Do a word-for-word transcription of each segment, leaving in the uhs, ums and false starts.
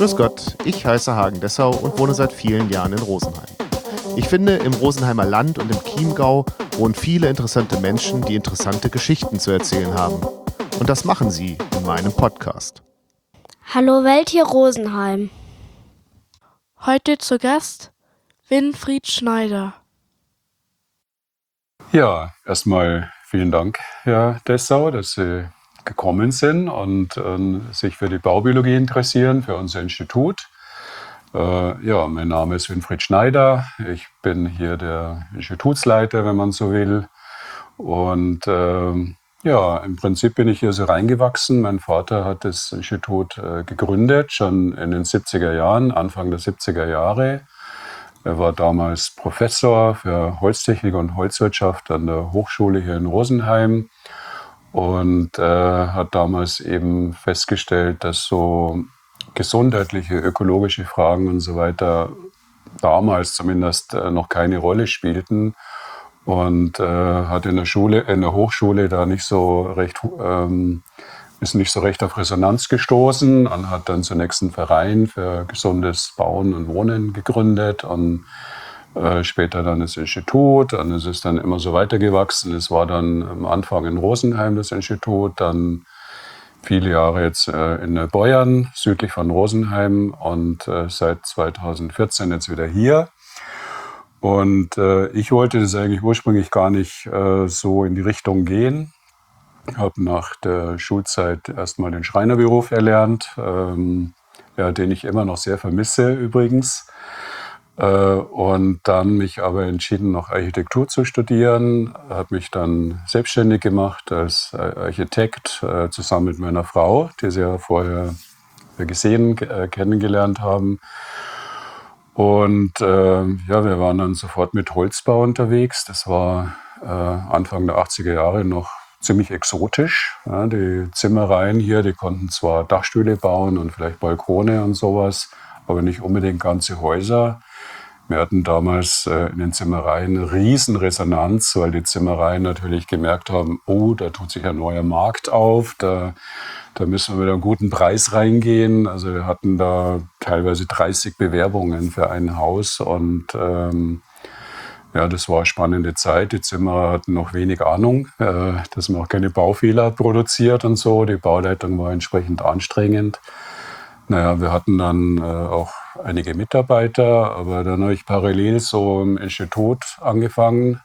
Grüß Gott, ich heiße Hagen Dessau und wohne seit vielen Jahren in Rosenheim. Ich finde, im Rosenheimer Land und im Chiemgau wohnen viele interessante Menschen, die interessante Geschichten zu erzählen haben. Und das machen sie in meinem Podcast. Hallo Welt hier Rosenheim. Heute zu Gast Winfried Schneider. Ja, erstmal vielen Dank, Herr Dessau, dass Sie gekommen sind und äh, sich für die Baubiologie interessieren, für unser Institut. Äh, ja, mein Name ist Winfried Schneider. Ich bin hier der Institutsleiter, wenn man so will. Und äh, ja, im Prinzip bin ich hier so reingewachsen. Mein Vater hat das Institut äh, gegründet, schon in den siebziger Jahren, Anfang der siebziger Jahre. Er war damals Professor für Holztechnik und Holzwirtschaft an der Hochschule hier in Rosenheim und äh, hat damals eben festgestellt, dass so gesundheitliche, ökologische Fragen und so weiter damals zumindest äh, noch keine Rolle spielten und äh, hat in der Schule, in der Hochschule da nicht so recht, ähm, ist nicht so recht auf Resonanz gestoßen und hat dann zunächst einen Verein für gesundes Bauen und Wohnen gegründet und äh, später dann das Institut. Und es ist dann immer so weitergewachsen. Es war dann am Anfang in Rosenheim das Institut, dann viele Jahre jetzt äh, in Neubeuern, südlich von Rosenheim und äh, seit zweitausendvierzehn jetzt wieder hier. Und äh, ich wollte das eigentlich ursprünglich gar nicht äh, so in die Richtung gehen. Ich habe nach der Schulzeit erstmal den Schreinerberuf erlernt, ähm, ja, den ich immer noch sehr vermisse übrigens. Äh, und dann mich aber entschieden, noch Architektur zu studieren. Habe mich dann selbstständig gemacht als Architekt, äh, zusammen mit meiner Frau, die Sie ja vorher gesehen, äh, kennengelernt haben. Und äh, ja, wir waren dann sofort mit Holzbau unterwegs. Das war äh, Anfang der achtziger Jahre noch ziemlich exotisch. Ja, die Zimmereien hier, die konnten zwar Dachstühle bauen und vielleicht Balkone und sowas, aber nicht unbedingt ganze Häuser. Wir hatten damals äh, in den Zimmereien eine riesen Resonanz, weil die Zimmereien natürlich gemerkt haben, oh, da tut sich ein neuer Markt auf, da, da müssen wir mit einem guten Preis reingehen. Also wir hatten da teilweise dreißig Bewerbungen für ein Haus und ähm, ja, das war eine spannende Zeit. Die Zimmerer hatten noch wenig Ahnung, äh, dass man auch keine Baufehler produziert und so. Die Bauleitung war entsprechend anstrengend. Naja, wir hatten dann äh, auch einige Mitarbeiter, aber dann habe ich parallel so im Institut angefangen.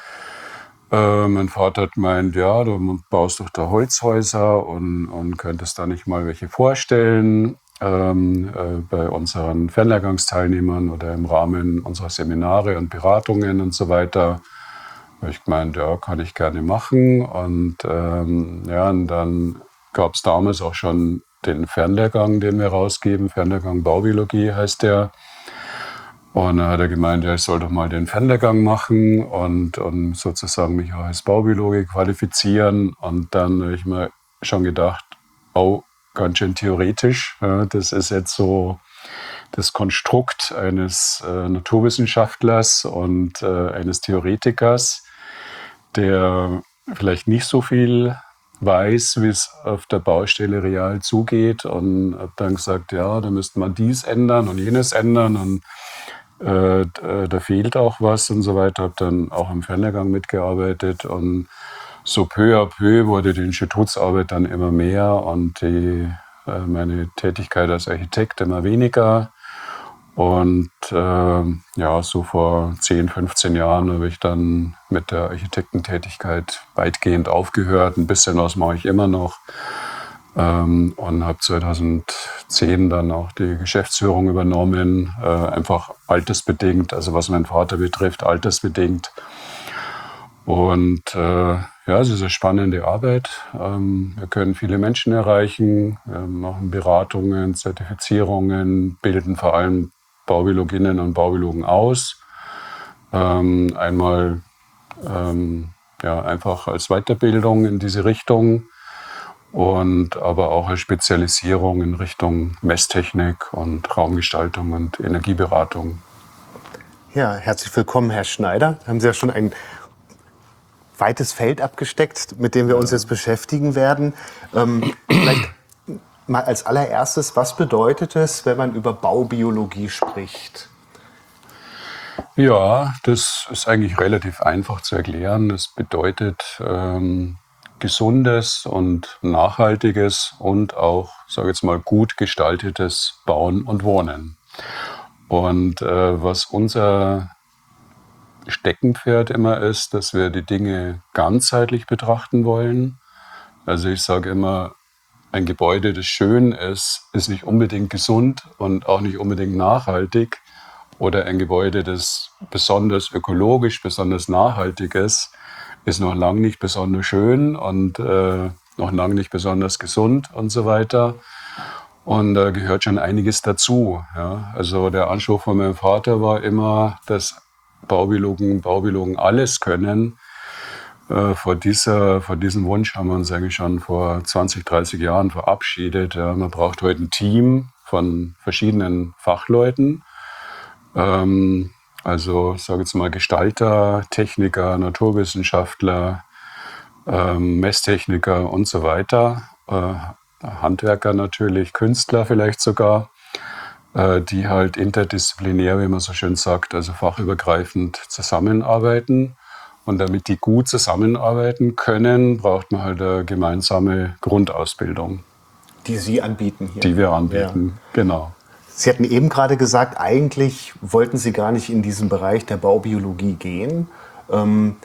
Äh, mein Vater hat gemeint, ja, du baust doch da Holzhäuser und, und könntest da nicht mal welche vorstellen ähm, äh, bei unseren Fernlehrgangsteilnehmern oder im Rahmen unserer Seminare und Beratungen und so weiter. Da habe ich gemeint, ja, kann ich gerne machen. Und ähm, ja, und dann gab es damals auch schon den Fernlehrgang, den wir rausgeben. Fernlehrgang Baubiologie heißt der. Und dann hat er gemeint, ja, ich soll doch mal den Fernlehrgang machen und, und sozusagen mich auch als Baubiologe qualifizieren. Und dann habe ich mir schon gedacht, oh, ganz schön theoretisch. Ja, das ist jetzt so das Konstrukt eines äh, Naturwissenschaftlers und äh, eines Theoretikers, der vielleicht nicht so viel weiß, wie es auf der Baustelle real zugeht, und habe dann gesagt, ja, da müsste man dies ändern und jenes ändern und äh, äh, da fehlt auch was und so weiter. Habe dann auch im Fernlehrgang mitgearbeitet und so peu à peu wurde die Institutsarbeit dann immer mehr und die, äh, meine Tätigkeit als Architekt immer weniger. Und äh, ja, so vor zehn, fünfzehn Jahren habe ich dann mit der Architektentätigkeit weitgehend aufgehört. Ein bisschen was mache ich immer noch. Ähm, und habe zweitausendzehn dann auch die Geschäftsführung übernommen. Äh, einfach altersbedingt, also was meinen Vater betrifft, altersbedingt. Und äh, ja, es ist eine spannende Arbeit. Ähm, wir können viele Menschen erreichen. Wir machen Beratungen, Zertifizierungen, bilden vor allem Baubiologinnen und Baubiologen aus. Ähm, einmal ähm, ja, einfach als Weiterbildung in diese Richtung und aber auch als Spezialisierung in Richtung Messtechnik und Raumgestaltung und Energieberatung. Ja, herzlich willkommen, Herr Schneider. Haben Sie ja schon ein weites Feld abgesteckt, mit dem wir uns jetzt beschäftigen werden. Ähm, vielleicht mal als allererstes, was bedeutet es, wenn man über Baubiologie spricht? Ja, das ist eigentlich relativ einfach zu erklären. Es bedeutet ähm, gesundes und nachhaltiges und auch, sage ich jetzt mal, gut gestaltetes Bauen und Wohnen. Und äh, was unser Steckenpferd immer ist, dass wir die Dinge ganzheitlich betrachten wollen. Also ich sage immer, ein Gebäude, das schön ist, ist nicht unbedingt gesund und auch nicht unbedingt nachhaltig. Oder ein Gebäude, das besonders ökologisch, besonders nachhaltig ist, ist noch lange nicht besonders schön und äh, noch lange nicht besonders gesund und so weiter. Und da gehört schon einiges dazu. Ja. Also der Anspruch von meinem Vater war immer, dass Baubiologen, Baubiologen alles können. Äh, vor, dieser, vor diesem Wunsch haben wir uns eigentlich schon vor zwanzig, dreißig Jahren verabschiedet. Ja. Man braucht heute ein Team von verschiedenen Fachleuten. Ähm, also ich sage jetzt mal Gestalter, Techniker, Naturwissenschaftler, ähm, Messtechniker und so weiter. Äh, Handwerker natürlich, Künstler vielleicht sogar, äh, die halt interdisziplinär, wie man so schön sagt, also fachübergreifend zusammenarbeiten. Und damit die gut zusammenarbeiten können, braucht man halt eine gemeinsame Grundausbildung. Die Sie anbieten hier. Die wir anbieten, ja. Genau. Sie hatten eben gerade gesagt, eigentlich wollten Sie gar nicht in diesen Bereich der Baubiologie gehen. Ähm,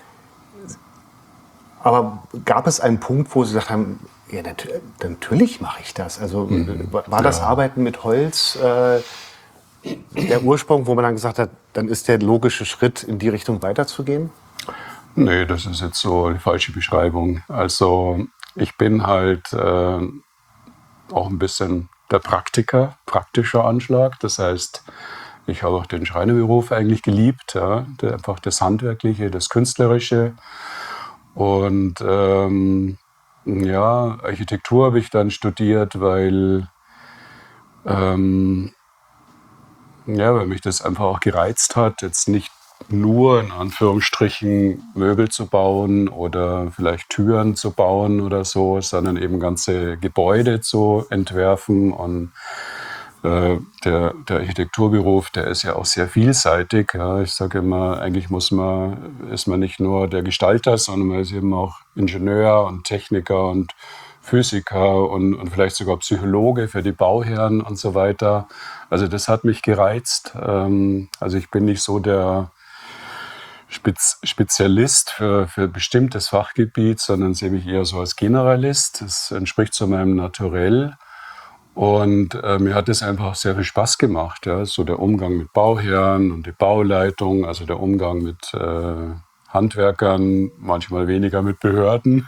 aber gab es einen Punkt, wo Sie gesagt haben, ja, nat- natürlich mache ich das. Also mhm. war das ja. Arbeiten mit Holz äh, der Ursprung, wo man dann gesagt hat, dann ist der logische Schritt, in die Richtung weiterzugehen? Nee, das ist jetzt so die falsche Beschreibung. Also ich bin halt äh, auch ein bisschen der Praktiker, praktischer Anschlag. Das heißt, ich habe auch den Schreinerberuf eigentlich geliebt, ja, einfach das Handwerkliche, das Künstlerische. Und ähm, ja, Architektur habe ich dann studiert, weil, ähm, ja, weil mich das einfach auch gereizt hat, jetzt nicht nur in Anführungsstrichen Möbel zu bauen oder vielleicht Türen zu bauen oder so, sondern eben ganze Gebäude zu entwerfen. Und äh, der, der Architekturberuf, der ist ja auch sehr vielseitig. Ja. Ich sage immer, eigentlich muss man, ist man nicht nur der Gestalter, sondern man ist eben auch Ingenieur und Techniker und Physiker und, und vielleicht sogar Psychologe für die Bauherren und so weiter. Also das hat mich gereizt. Ähm, also ich bin nicht so der Spez- Spezialist für, für ein bestimmtes Fachgebiet, sondern sehe mich eher so als Generalist. Das entspricht so meinem Naturell. Und äh, mir hat es einfach sehr viel Spaß gemacht. Ja? So der Umgang mit Bauherren und die Bauleitung, also der Umgang mit äh, Handwerkern, manchmal weniger mit Behörden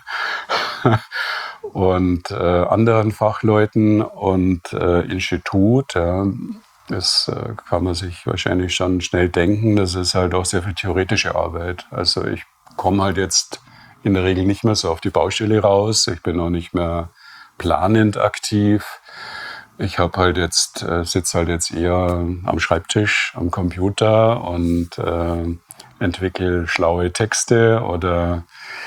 und äh, anderen Fachleuten und äh, Institut. Ja. Das äh, kann man sich wahrscheinlich schon schnell denken. Das ist halt auch sehr viel theoretische Arbeit. Also ich komme halt jetzt in der Regel nicht mehr so auf die Baustelle raus. Ich bin auch nicht mehr planend aktiv. Ich habe halt jetzt, äh, sitze halt jetzt eher am Schreibtisch, am Computer und äh, entwickle schlaue Texte oder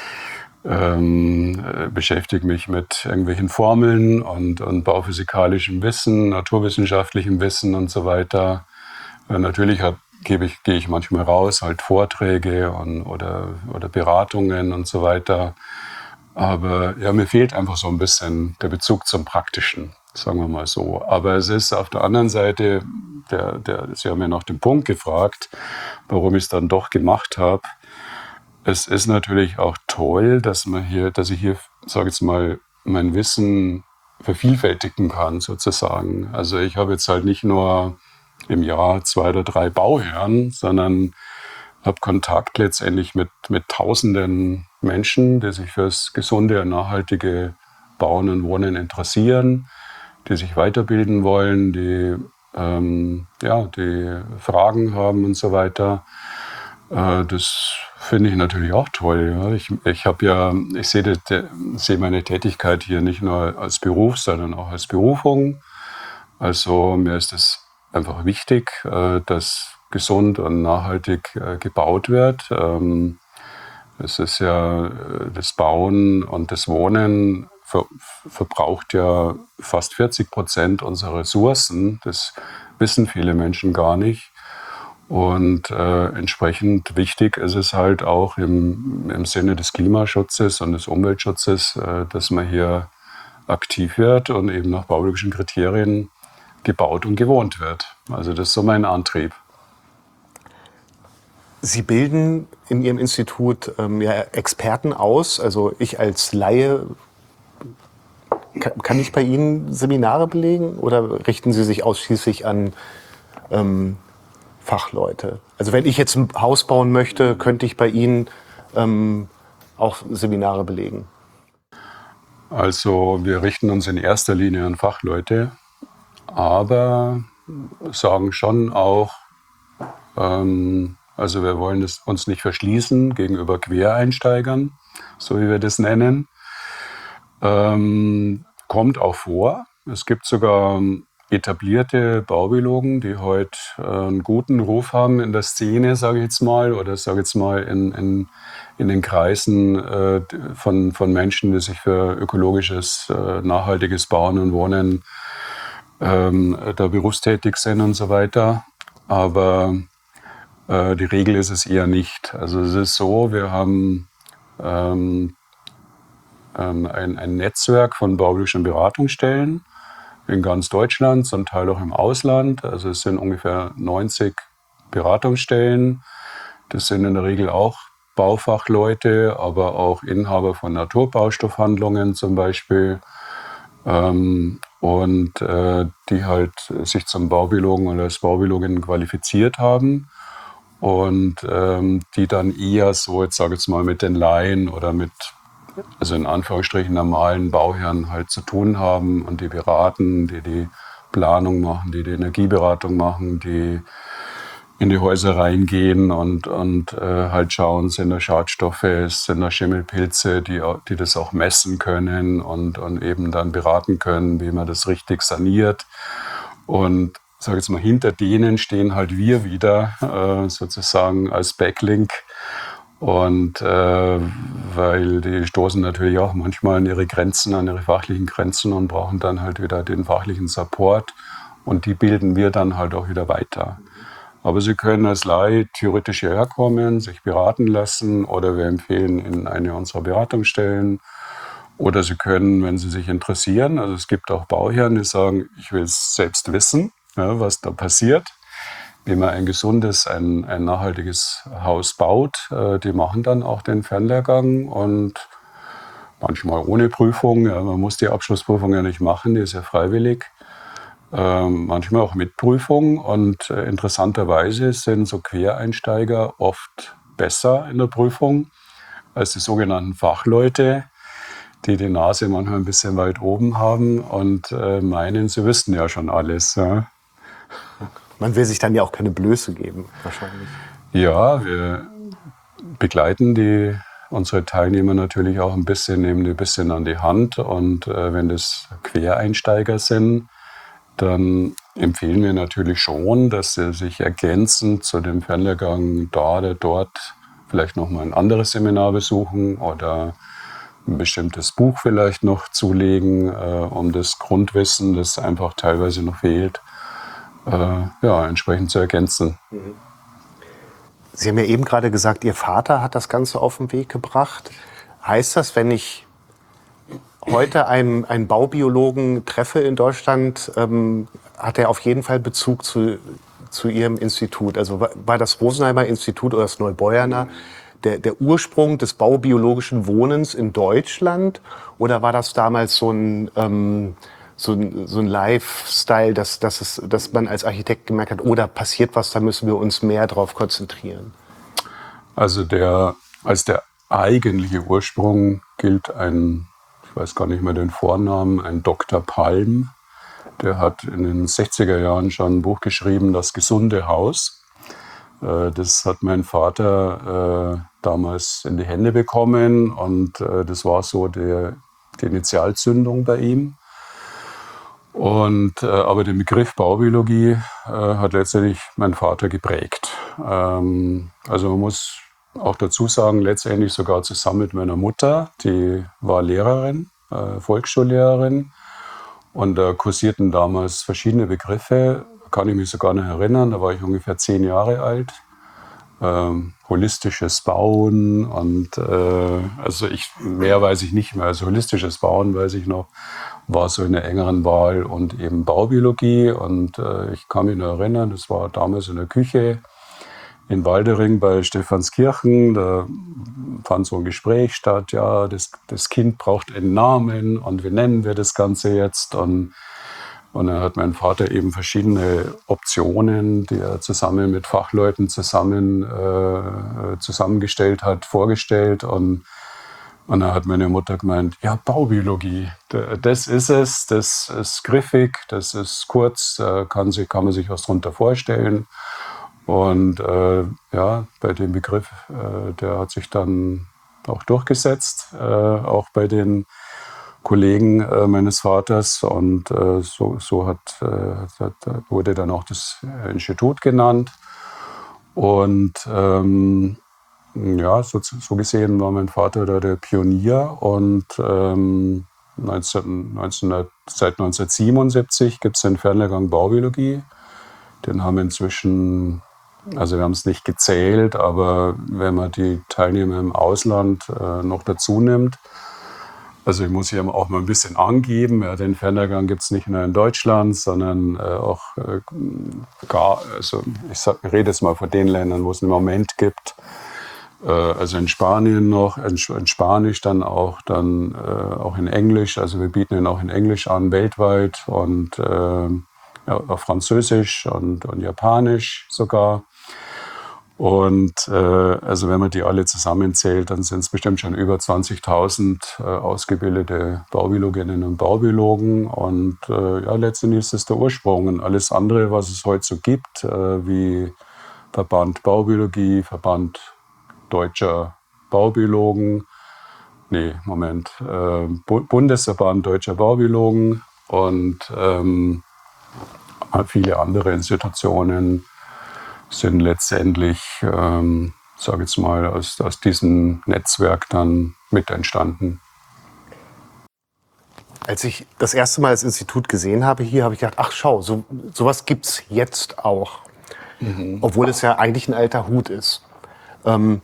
ähm, beschäftige mich mit irgendwelchen Formeln und, und bauphysikalischem Wissen, naturwissenschaftlichem Wissen und so weiter. Äh, natürlich hab, gebe ich, gehe ich manchmal raus, halt Vorträge und, oder, oder Beratungen und so weiter. Aber ja, mir fehlt einfach so ein bisschen der Bezug zum Praktischen, sagen wir mal so. Aber es ist auf der anderen Seite, der, der, Sie haben ja nach dem Punkt gefragt, warum ich es dann doch gemacht habe. Es ist natürlich auch toll, dass man hier, dass ich hier, sage ich jetzt mal, mein Wissen vervielfältigen kann, sozusagen. Also ich habe jetzt halt nicht nur im Jahr zwei oder drei Bauherren, sondern habe Kontakt letztendlich mit, mit tausenden Menschen, die sich fürs gesunde und nachhaltige Bauen und Wohnen interessieren, die sich weiterbilden wollen, die, ähm, ja, die Fragen haben und so weiter. Äh, das finde ich natürlich auch toll. Ja. Ich, ich habe ja, ich sehe, die, sehe meine Tätigkeit hier nicht nur als Beruf, sondern auch als Berufung. Also mir ist es einfach wichtig, äh, dass gesund und nachhaltig äh, gebaut wird. Ähm, es ist ja das Bauen und das Wohnen ver verbraucht ja fast vierzig Prozent unserer Ressourcen. Das wissen viele Menschen gar nicht. Und äh, entsprechend wichtig ist es halt auch im, im Sinne des Klimaschutzes und des Umweltschutzes, äh, dass man hier aktiv wird und eben nach baubiologischen Kriterien gebaut und gewohnt wird. Also das ist so mein Antrieb. Sie bilden in Ihrem Institut ähm, ja, Experten aus. Also ich als Laie, kann, kann ich bei Ihnen Seminare belegen oder richten Sie sich ausschließlich an ähm, Fachleute? Also wenn ich jetzt ein Haus bauen möchte, könnte ich bei Ihnen ähm, auch Seminare belegen? Also wir richten uns in erster Linie an Fachleute, aber sagen schon auch, ähm, also wir wollen es uns nicht verschließen gegenüber Quereinsteigern, so wie wir das nennen. Ähm, kommt auch vor. Es gibt sogar etablierte Baubiologen, die heute äh, einen guten Ruf haben in der Szene, sage ich jetzt mal, oder sage jetzt mal in, in, in den Kreisen äh, von, von Menschen, die sich für ökologisches, äh, nachhaltiges Bauen und Wohnen ähm, da berufstätig sind und so weiter. Aber äh, die Regel ist es eher nicht. Also es ist so, wir haben ähm, ähm, ein, ein Netzwerk von baubiologischen Beratungsstellen in ganz Deutschland, zum Teil auch im Ausland. Also es sind ungefähr neunzig Beratungsstellen. Das sind in der Regel auch Baufachleute, aber auch Inhaber von Naturbaustoffhandlungen zum Beispiel. Ähm, und äh, die halt sich zum Baubiologen oder als Baubiologin qualifiziert haben. Und ähm, die dann eher so, jetzt sage ich jetzt mal, mit den Laien oder mit, also in Anführungsstrichen normalen Bauherren halt zu tun haben und die beraten, die die Planung machen, die die Energieberatung machen, die in die Häuser reingehen und, und äh, halt schauen, sind da Schadstoffe, sind da Schimmelpilze, die, die das auch messen können und, und eben dann beraten können, wie man das richtig saniert. Und sage jetzt mal, hinter denen stehen halt wir wieder äh, sozusagen als Backlink. Und äh, weil die stoßen natürlich auch manchmal an ihre Grenzen, an ihre fachlichen Grenzen und brauchen dann halt wieder den fachlichen Support. Und die bilden wir dann halt auch wieder weiter. Aber sie können als Laie theoretisch hierher kommen, sich beraten lassen oder wir empfehlen in eine unserer Beratungsstellen. Oder sie können, wenn sie sich interessieren, also es gibt auch Bauherren, die sagen, ich will es selbst wissen, ja, was da passiert, wie man ein gesundes, ein, ein nachhaltiges Haus baut. Äh, die machen dann auch den Fernlehrgang und manchmal ohne Prüfung. Ja, man muss die Abschlussprüfung ja nicht machen, die ist ja freiwillig. Äh, manchmal auch mit Prüfung. Und äh, interessanterweise sind so Quereinsteiger oft besser in der Prüfung als die sogenannten Fachleute, die die Nase manchmal ein bisschen weit oben haben und äh, meinen, sie wüssten ja schon alles. Ja. Man will sich dann ja auch keine Blöße geben, wahrscheinlich. Ja, wir begleiten die, unsere Teilnehmer natürlich auch ein bisschen, nehmen die ein bisschen an die Hand. Und äh, wenn das Quereinsteiger sind, dann empfehlen wir natürlich schon, dass sie sich ergänzend zu dem Fernlehrgang da oder dort vielleicht nochmal ein anderes Seminar besuchen oder ein bestimmtes Buch vielleicht noch zulegen, äh, um das Grundwissen, das einfach teilweise noch fehlt, äh, ja, entsprechend zu ergänzen. Sie haben ja eben gerade gesagt, Ihr Vater hat das Ganze auf den Weg gebracht. Heißt das, wenn ich heute einen, einen Baubiologen treffe in Deutschland, ähm, hat er auf jeden Fall Bezug zu, zu Ihrem Institut? Also war, war das Rosenheimer Institut oder das Neubeuerner der, der Ursprung des baubiologischen Wohnens in Deutschland? Oder war das damals so ein, ähm, so ein, so ein Lifestyle, dass, dass, es, dass man als Architekt gemerkt hat, oh, da passiert was, da müssen wir uns mehr drauf konzentrieren? Also der, als der eigentliche Ursprung gilt ein, ich weiß gar nicht mehr den Vornamen, ein Doktor Palm. Der hat in den sechziger Jahren schon ein Buch geschrieben, Das gesunde Haus. Das hat mein Vater äh, damals in die Hände bekommen und äh, das war so die, die Initialzündung bei ihm. Und, äh, aber den Begriff Baubiologie äh, hat letztendlich mein Vater geprägt. Ähm, also man muss auch dazu sagen, letztendlich sogar zusammen mit meiner Mutter, die war Lehrerin, äh, Volksschullehrerin. Und da kursierten damals verschiedene Begriffe, kann ich mich sogar noch erinnern, da war ich ungefähr zehn Jahre alt. Ähm, holistisches Bauen und äh, also ich, mehr weiß ich nicht mehr. Also holistisches Bauen weiß ich noch, war so in der engeren Wahl und eben Baubiologie. Und äh, ich kann mich noch erinnern, das war damals in der Küche in Waldering bei Stephanskirchen, da fand so ein Gespräch statt, ja, das, das Kind braucht einen Namen und wie nennen wir das Ganze jetzt? Und, und dann hat mein Vater eben verschiedene Optionen, die er zusammen mit Fachleuten zusammen, äh, zusammengestellt hat, vorgestellt. Und, und dann hat meine Mutter gemeint, ja, Baubiologie, das ist es, das ist griffig, das ist kurz, da kann, sich, kann man sich was drunter vorstellen. Und äh, ja, bei dem Begriff, äh, der hat sich dann auch durchgesetzt, äh, auch bei den Kollegen äh, meines Vaters. Und äh, so, so hat, äh, hat, wurde dann auch das Institut genannt. Und ähm, ja, so, so gesehen war mein Vater da der Pionier. Und ähm, neunzehn, neunzehn, seit neunzehnhundertsiebenundsiebzig gibt es den Fernlehrgang Baubiologie. Den haben inzwischen, also wir haben es nicht gezählt, aber wenn man die Teilnehmer im Ausland äh, noch dazu nimmt, also ich muss hier auch mal ein bisschen angeben, ja, den Fernlehrgang gibt es nicht nur in Deutschland, sondern äh, auch äh, gar, also ich, sag, ich rede jetzt mal von den Ländern, wo es im Moment gibt, äh, also in Spanien noch, in, in Spanisch dann auch, dann äh, auch in Englisch, also wir bieten ihn auch in Englisch an, weltweit und äh, ja, auf Französisch und, und Japanisch sogar. Und äh, also wenn man die alle zusammenzählt, dann sind es bestimmt schon über zwanzigtausend äh, ausgebildete Baubiologinnen und Baubiologen. Und äh, ja, letztendlich ist das der Ursprung. Und alles andere, was es heute so gibt, äh, wie Verband Baubiologie, Verband Deutscher Baubiologen, nee, Moment, äh, Bundesverband Deutscher Baubiologen und ähm, viele andere Institutionen sind letztendlich, ähm, sage ich jetzt mal, aus, aus diesem Netzwerk dann mit entstanden. Als ich das erste Mal das Institut gesehen habe hier, habe ich gedacht, ach schau, so, sowas gibt es jetzt auch. Mhm. Obwohl es ja eigentlich ein alter Hut ist. Ähm,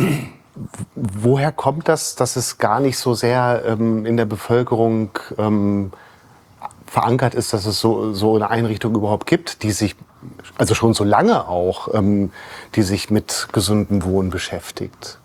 woher kommt das, dass es gar nicht so sehr ähm, in der Bevölkerung ähm, verankert ist, dass es so, so eine Einrichtung überhaupt gibt, die sich, also schon so lange auch, ähm, die sich mit gesundem Wohnen beschäftigt?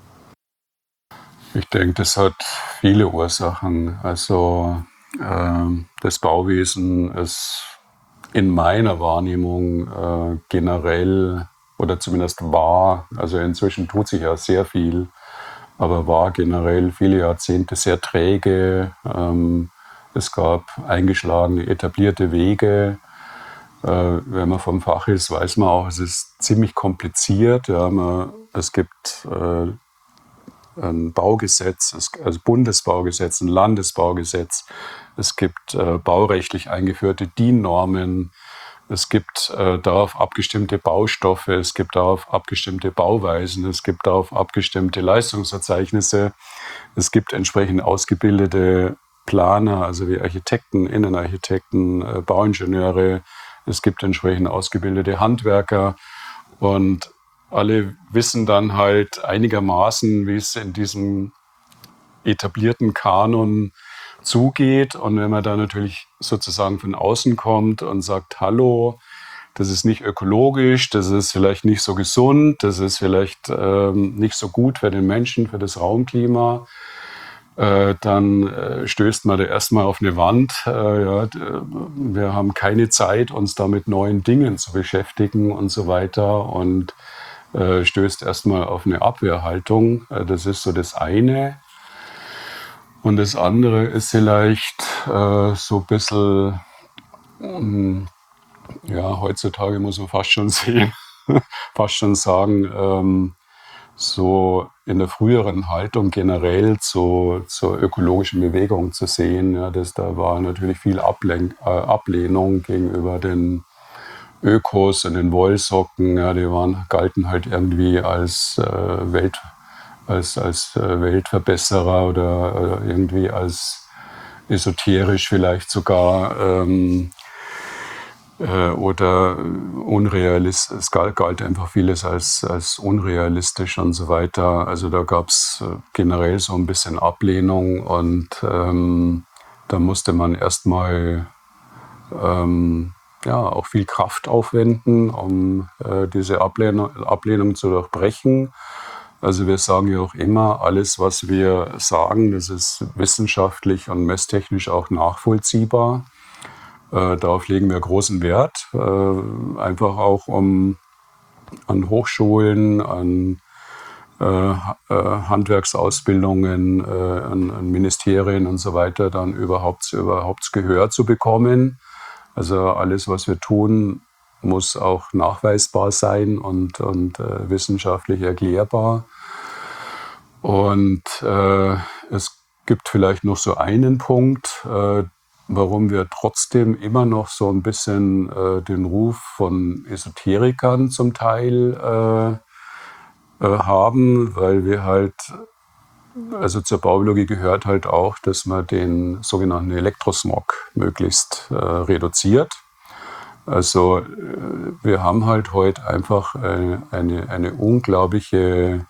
Ich denke, das hat viele Ursachen. Also äh, das Bauwesen ist in meiner Wahrnehmung äh, generell oder zumindest war, also inzwischen tut sich ja sehr viel, aber war generell viele Jahrzehnte sehr träge. Ähm, Es gab eingeschlagene, etablierte Wege. Äh, wenn man vom Fach ist, weiß man auch, es ist ziemlich kompliziert. Ja, man, es gibt äh, ein Baugesetz, es, also Bundesbaugesetz, ein Landesbaugesetz. Es gibt äh, baurechtlich eingeführte D I N-Normen. Es gibt äh, darauf abgestimmte Baustoffe. Es gibt darauf abgestimmte Bauweisen. Es gibt darauf abgestimmte Leistungsverzeichnisse. Es gibt entsprechend ausgebildete Planer, also wie Architekten, Innenarchitekten, äh, Bauingenieure. Es gibt entsprechend ausgebildete Handwerker und alle wissen dann halt einigermaßen, wie es in diesem etablierten Kanon zugeht. Und wenn man da natürlich sozusagen von außen kommt und sagt, hallo, das ist nicht ökologisch, das ist vielleicht nicht so gesund, das ist vielleicht ähm, nicht so gut für den Menschen, für das Raumklima, dann äh, stößt man da erstmal auf eine Wand. Äh, ja, wir haben keine Zeit, uns da mit neuen Dingen zu beschäftigen und so weiter und äh, stößt erstmal auf eine Abwehrhaltung. Äh, das ist so das eine. Und das andere ist vielleicht äh, so ein bisschen, mh, ja, heutzutage muss man fast schon sehen, fast schon sagen, ähm, so in der früheren Haltung generell zu, zur ökologischen Bewegung zu sehen. Ja, das, da war natürlich viel Ablen- äh, Ablehnung gegenüber den Ökos und den Wollsocken. Ja, die waren, galten halt irgendwie als, äh, Welt, als, als äh, Weltverbesserer oder, oder irgendwie als esoterisch vielleicht sogar ähm, äh, oder unrealistisch. Es galt, galt einfach vieles als, als unrealistisch und so weiter. Also da gab es generell so ein bisschen Ablehnung und ähm, da musste man erstmal ähm, ja, auch viel Kraft aufwenden, um äh, diese Ablehnung, Ablehnung zu durchbrechen. Also wir sagen ja auch immer, alles, was wir sagen, das ist wissenschaftlich und messtechnisch auch nachvollziehbar. Äh, darauf legen wir großen Wert, äh, einfach auch um an Hochschulen, an äh, äh, Handwerksausbildungen, äh, an, an Ministerien und so weiter dann überhaupt, überhaupt Gehör zu bekommen. Also alles, was wir tun, muss auch nachweisbar sein und, und äh, wissenschaftlich erklärbar. Und äh, es gibt vielleicht noch so einen Punkt, äh, warum wir trotzdem immer noch so ein bisschen äh, den Ruf von Esoterikern zum Teil äh, äh, haben, weil wir halt, also zur Baubiologie gehört halt auch, dass man den sogenannten Elektrosmog möglichst äh, reduziert. Also wir haben halt heute einfach eine, eine, eine unglaubliche,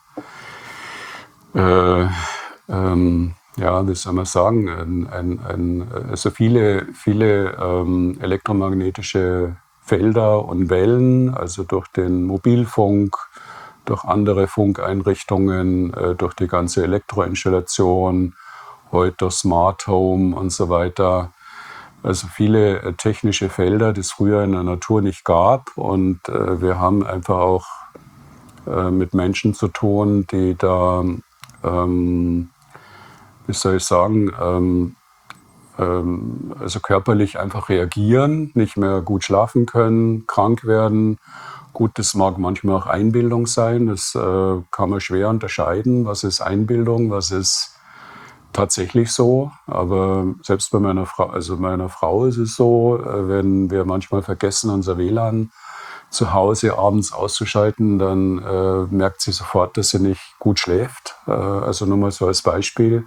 äh, ähm, ja, wie soll man sagen, ein, ein, ein, also viele, viele ähm, elektromagnetische Felder und Wellen, also durch den Mobilfunk, durch andere Funkeinrichtungen, äh, durch die ganze Elektroinstallation, heute durch Smart Home und so weiter. Also viele äh, technische Felder, die es früher in der Natur nicht gab. Und äh, wir haben einfach auch äh, mit Menschen zu tun, die da, ähm, wie soll ich sagen, ähm, ähm, also körperlich einfach reagieren, nicht mehr gut schlafen können, krank werden. Gut, das mag manchmal auch Einbildung sein. Das äh, kann man schwer unterscheiden. Was ist Einbildung, was ist tatsächlich so? Aber selbst bei meiner Frau, also meiner Frau ist es so, äh, wenn wir manchmal vergessen, unser W L A N zu Hause abends auszuschalten, dann äh, merkt sie sofort, dass sie nicht gut schläft. Äh, also nur mal so als Beispiel.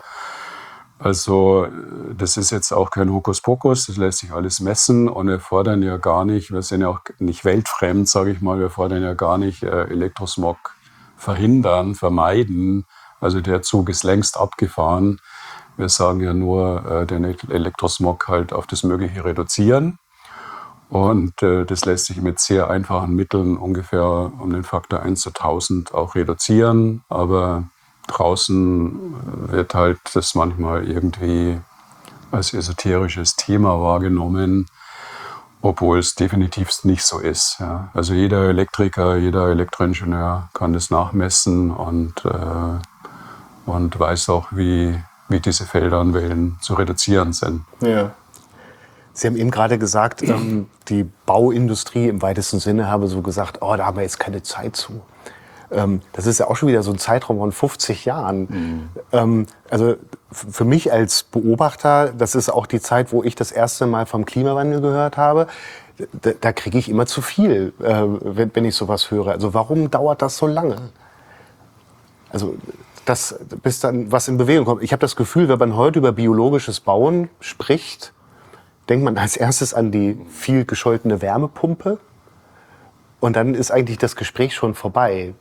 Also das ist jetzt auch kein Hokuspokus, das lässt sich alles messen und wir fordern ja gar nicht, wir sind ja auch nicht weltfremd, sage ich mal, wir fordern ja gar nicht äh, Elektrosmog verhindern, vermeiden. Also der Zug ist längst abgefahren. Wir sagen ja nur, äh, den Elektrosmog halt auf das Mögliche reduzieren. Und äh, das lässt sich mit sehr einfachen Mitteln ungefähr um den Faktor eins zu tausend auch reduzieren. Aber draußen wird halt das manchmal irgendwie als esoterisches Thema wahrgenommen, obwohl es definitiv nicht so ist. Ja. Also jeder Elektriker, jeder Elektroingenieur kann das nachmessen und, äh, und weiß auch, wie, wie diese Felder und Wellen zu reduzieren sind. Ja. Sie haben eben gerade gesagt, ähm, die Bauindustrie im weitesten Sinne habe so gesagt, oh, da haben wir jetzt keine Zeit zu. Ähm, das ist ja auch schon wieder so ein Zeitraum von fünfzig Jahren. Mhm. Ähm, also für mich als Beobachter, das ist auch die Zeit, wo ich das erste Mal vom Klimawandel gehört habe. Da, da kriege ich immer zu viel, äh, wenn, wenn ich sowas höre. Also warum dauert das so lange? Also das, bis dann was in Bewegung kommt. Ich habe das Gefühl, wenn man heute über biologisches Bauen spricht, denkt man als erstes an die viel gescholtene Wärmepumpe und dann ist eigentlich das Gespräch schon vorbei.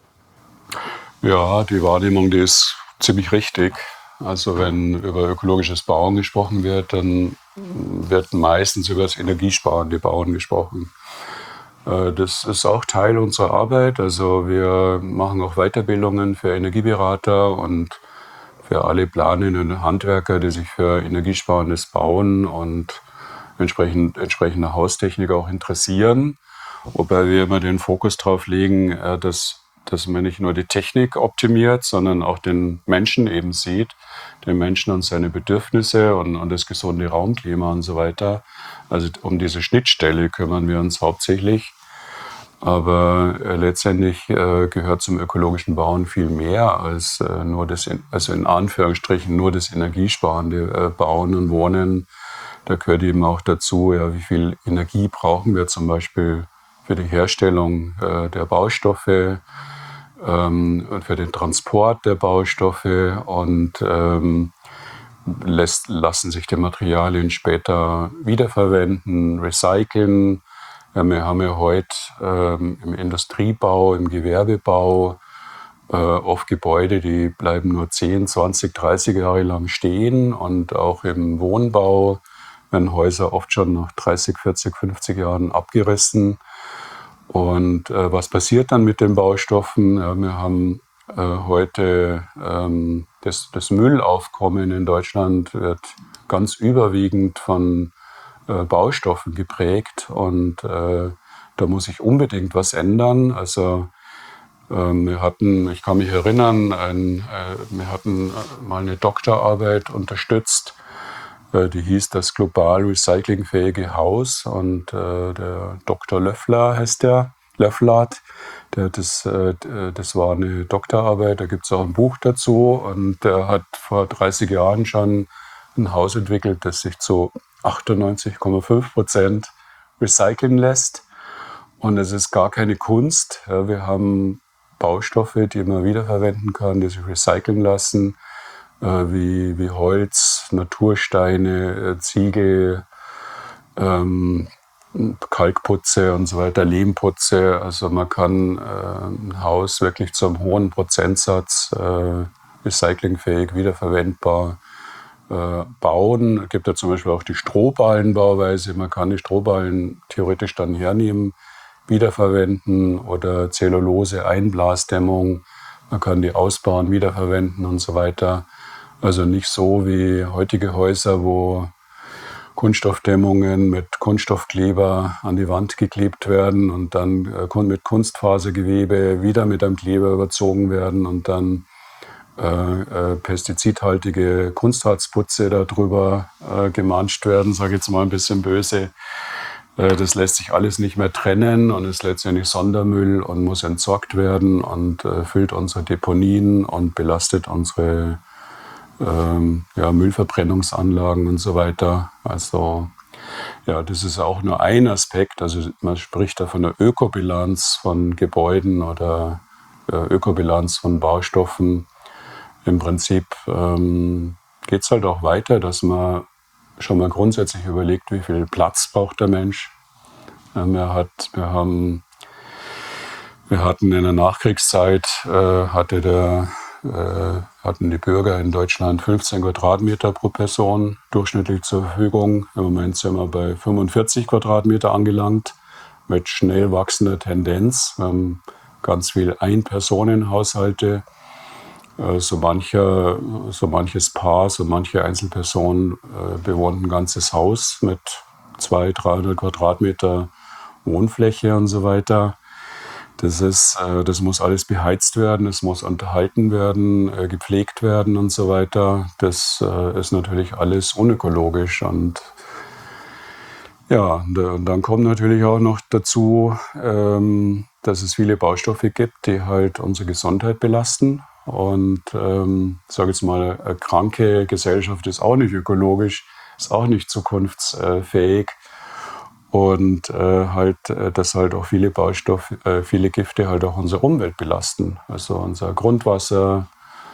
Ja, die Wahrnehmung, die ist ziemlich richtig. Also wenn über ökologisches Bauen gesprochen wird, dann wird meistens über das energiesparende Bauen gesprochen. Das ist auch Teil unserer Arbeit. Also wir machen auch Weiterbildungen für Energieberater und für alle planenden Handwerker, die sich für energiesparendes Bauen und entsprechend, entsprechende Haustechnik auch interessieren. Wobei wir immer den Fokus darauf legen, dass dass man nicht nur die Technik optimiert, sondern auch den Menschen eben sieht, den Menschen und seine Bedürfnisse und, und das gesunde Raumklima und so weiter. Also um diese Schnittstelle kümmern wir uns hauptsächlich. Aber äh, letztendlich äh, gehört zum ökologischen Bauen viel mehr als äh, nur das, also in Anführungsstrichen nur das energiesparende äh, Bauen und Wohnen. Da gehört eben auch dazu, ja, wie viel Energie brauchen wir zum Beispiel für die Herstellung äh, der Baustoffe ähm, und für den Transport der Baustoffe und ähm, lässt, lassen sich die Materialien später wiederverwenden, recyceln. Ja, wir haben ja heute ähm, im Industriebau, im Gewerbebau äh, oft Gebäude, die bleiben nur zehn, zwanzig, dreißig Jahre lang stehen. Und auch im Wohnbau werden Häuser oft schon nach dreißig, vierzig, fünfzig Jahren abgerissen. Und äh, was passiert dann mit den Baustoffen? Ja, wir haben äh, heute ähm, das, das Müllaufkommen in Deutschland wird ganz überwiegend von äh, Baustoffen geprägt. Und äh, da muss sich unbedingt was ändern. Also ähm, wir hatten, ich kann mich erinnern, ein, äh, wir hatten mal eine Doktorarbeit unterstützt, die hieß das global recyclingfähige Haus, und äh, der Doktor Löffler heißt der, Löfflert, der, das, äh, das war eine Doktorarbeit, da gibt es auch ein Buch dazu, und der hat vor dreißig Jahren schon ein Haus entwickelt, das sich zu achtundneunzig Komma fünf Prozent recyceln lässt, und es ist gar keine Kunst. Ja, wir haben Baustoffe, die man wiederverwenden kann, die sich recyceln lassen, Wie, wie Holz, Natursteine, Ziegel, ähm, Kalkputze und so weiter, Lehmputze. Also man kann äh, ein Haus wirklich zu einem hohen Prozentsatz äh, recyclingfähig, wiederverwendbar äh, bauen. Es gibt ja zum Beispiel auch die Strohballenbauweise. Man kann die Strohballen theoretisch dann hernehmen, wiederverwenden, oder Zellulose, Einblasdämmung. Man kann die ausbauen, wiederverwenden und so weiter. Also nicht so wie heutige Häuser, wo Kunststoffdämmungen mit Kunststoffkleber an die Wand geklebt werden und dann mit Kunstfasergewebe wieder mit einem Kleber überzogen werden und dann äh, äh, pestizidhaltige Kunstharzputze darüber äh, gemanscht werden, sage ich jetzt mal ein bisschen böse. Äh, das lässt sich alles nicht mehr trennen und ist letztendlich Sondermüll und muss entsorgt werden und äh, füllt unsere Deponien und belastet unsere ähm, ja, Müllverbrennungsanlagen und so weiter. Also ja, das ist auch nur ein Aspekt. Also man spricht da von der Ökobilanz von Gebäuden oder äh, Ökobilanz von Baustoffen. Im Prinzip ähm, geht es halt auch weiter, dass man schon mal grundsätzlich überlegt, wie viel Platz braucht der Mensch. Ähm, er hat, wir, haben, wir hatten in der Nachkriegszeit, äh, hatte der Äh, hatten die Bürger in Deutschland fünfzehn Quadratmeter pro Person durchschnittlich zur Verfügung. Im Moment sind wir bei fünfundvierzig Quadratmeter angelangt, mit schnell wachsender Tendenz. Wir haben ganz viel Ein-Personen-Haushalte. Äh, so, mancher, so manches Paar, so manche Einzelperson äh, bewohnt ein ganzes Haus mit zweihundert, dreihundert Quadratmeter Wohnfläche und so weiter. Das ist, äh, das muss alles beheizt werden, es muss unterhalten werden, äh, gepflegt werden und so weiter. Das äh, ist natürlich alles unökologisch. Und ja, und dann kommt natürlich auch noch dazu, ähm, dass es viele Baustoffe gibt, die halt unsere Gesundheit belasten. Und ähm, ich sage jetzt mal, eine kranke Gesellschaft ist auch nicht ökologisch, ist auch nicht zukunftsfähig. Und äh, halt, dass halt auch viele Baustoffe, äh, viele Gifte halt auch unsere Umwelt belasten. Also unser Grundwasser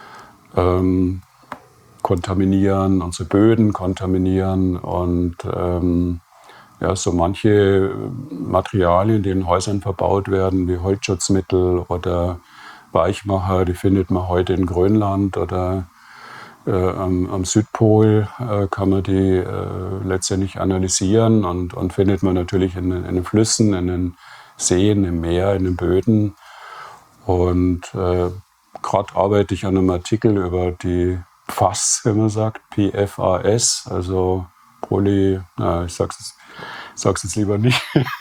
ähm, kontaminieren, unsere Böden kontaminieren und ähm, ja, so manche Materialien, die in Häusern verbaut werden, wie Holzschutzmittel oder Weichmacher, die findet man heute in Grönland oder Äh, am, am Südpol äh, kann man die äh, letztendlich analysieren und, und findet man natürlich in, in den Flüssen, in den Seen, im Meer, in den Böden. Und äh, gerade arbeite ich an einem Artikel über die P F A S, wie man sagt, P F A S, also Poly, na, ich sag's jetzt, sag's jetzt lieber nicht.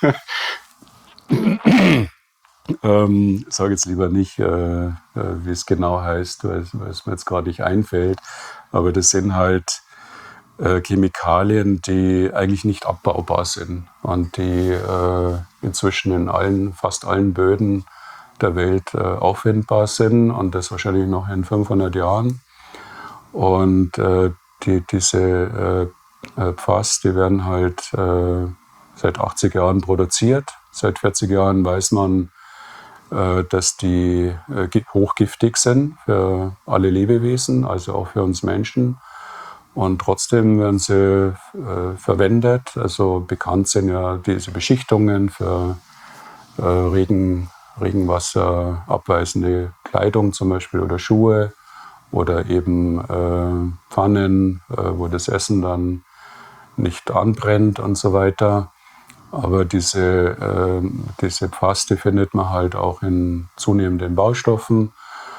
Ähm, ich sage jetzt lieber nicht, äh, äh, wie es genau heißt, weil, weil es mir jetzt gerade nicht einfällt. Aber das sind halt äh, Chemikalien, die eigentlich nicht abbaubar sind und die äh, inzwischen in allen, fast allen Böden der Welt äh, auffindbar sind und das wahrscheinlich noch in fünfhundert Jahren. Und äh, die, diese äh, äh, P F A S, die werden halt äh, seit achtzig Jahren produziert. Seit vierzig Jahren weiß man, dass die hochgiftig sind für alle Lebewesen, also auch für uns Menschen. und trotzdem werden sie äh, verwendet. Also bekannt sind ja diese Beschichtungen für äh, Regen, Regenwasser abweisende Kleidung zum Beispiel oder Schuhe oder eben äh, Pfannen, äh, wo das Essen dann nicht anbrennt und so weiter. Aber diese, äh, diese Paste findet man halt auch in zunehmenden Baustoffen.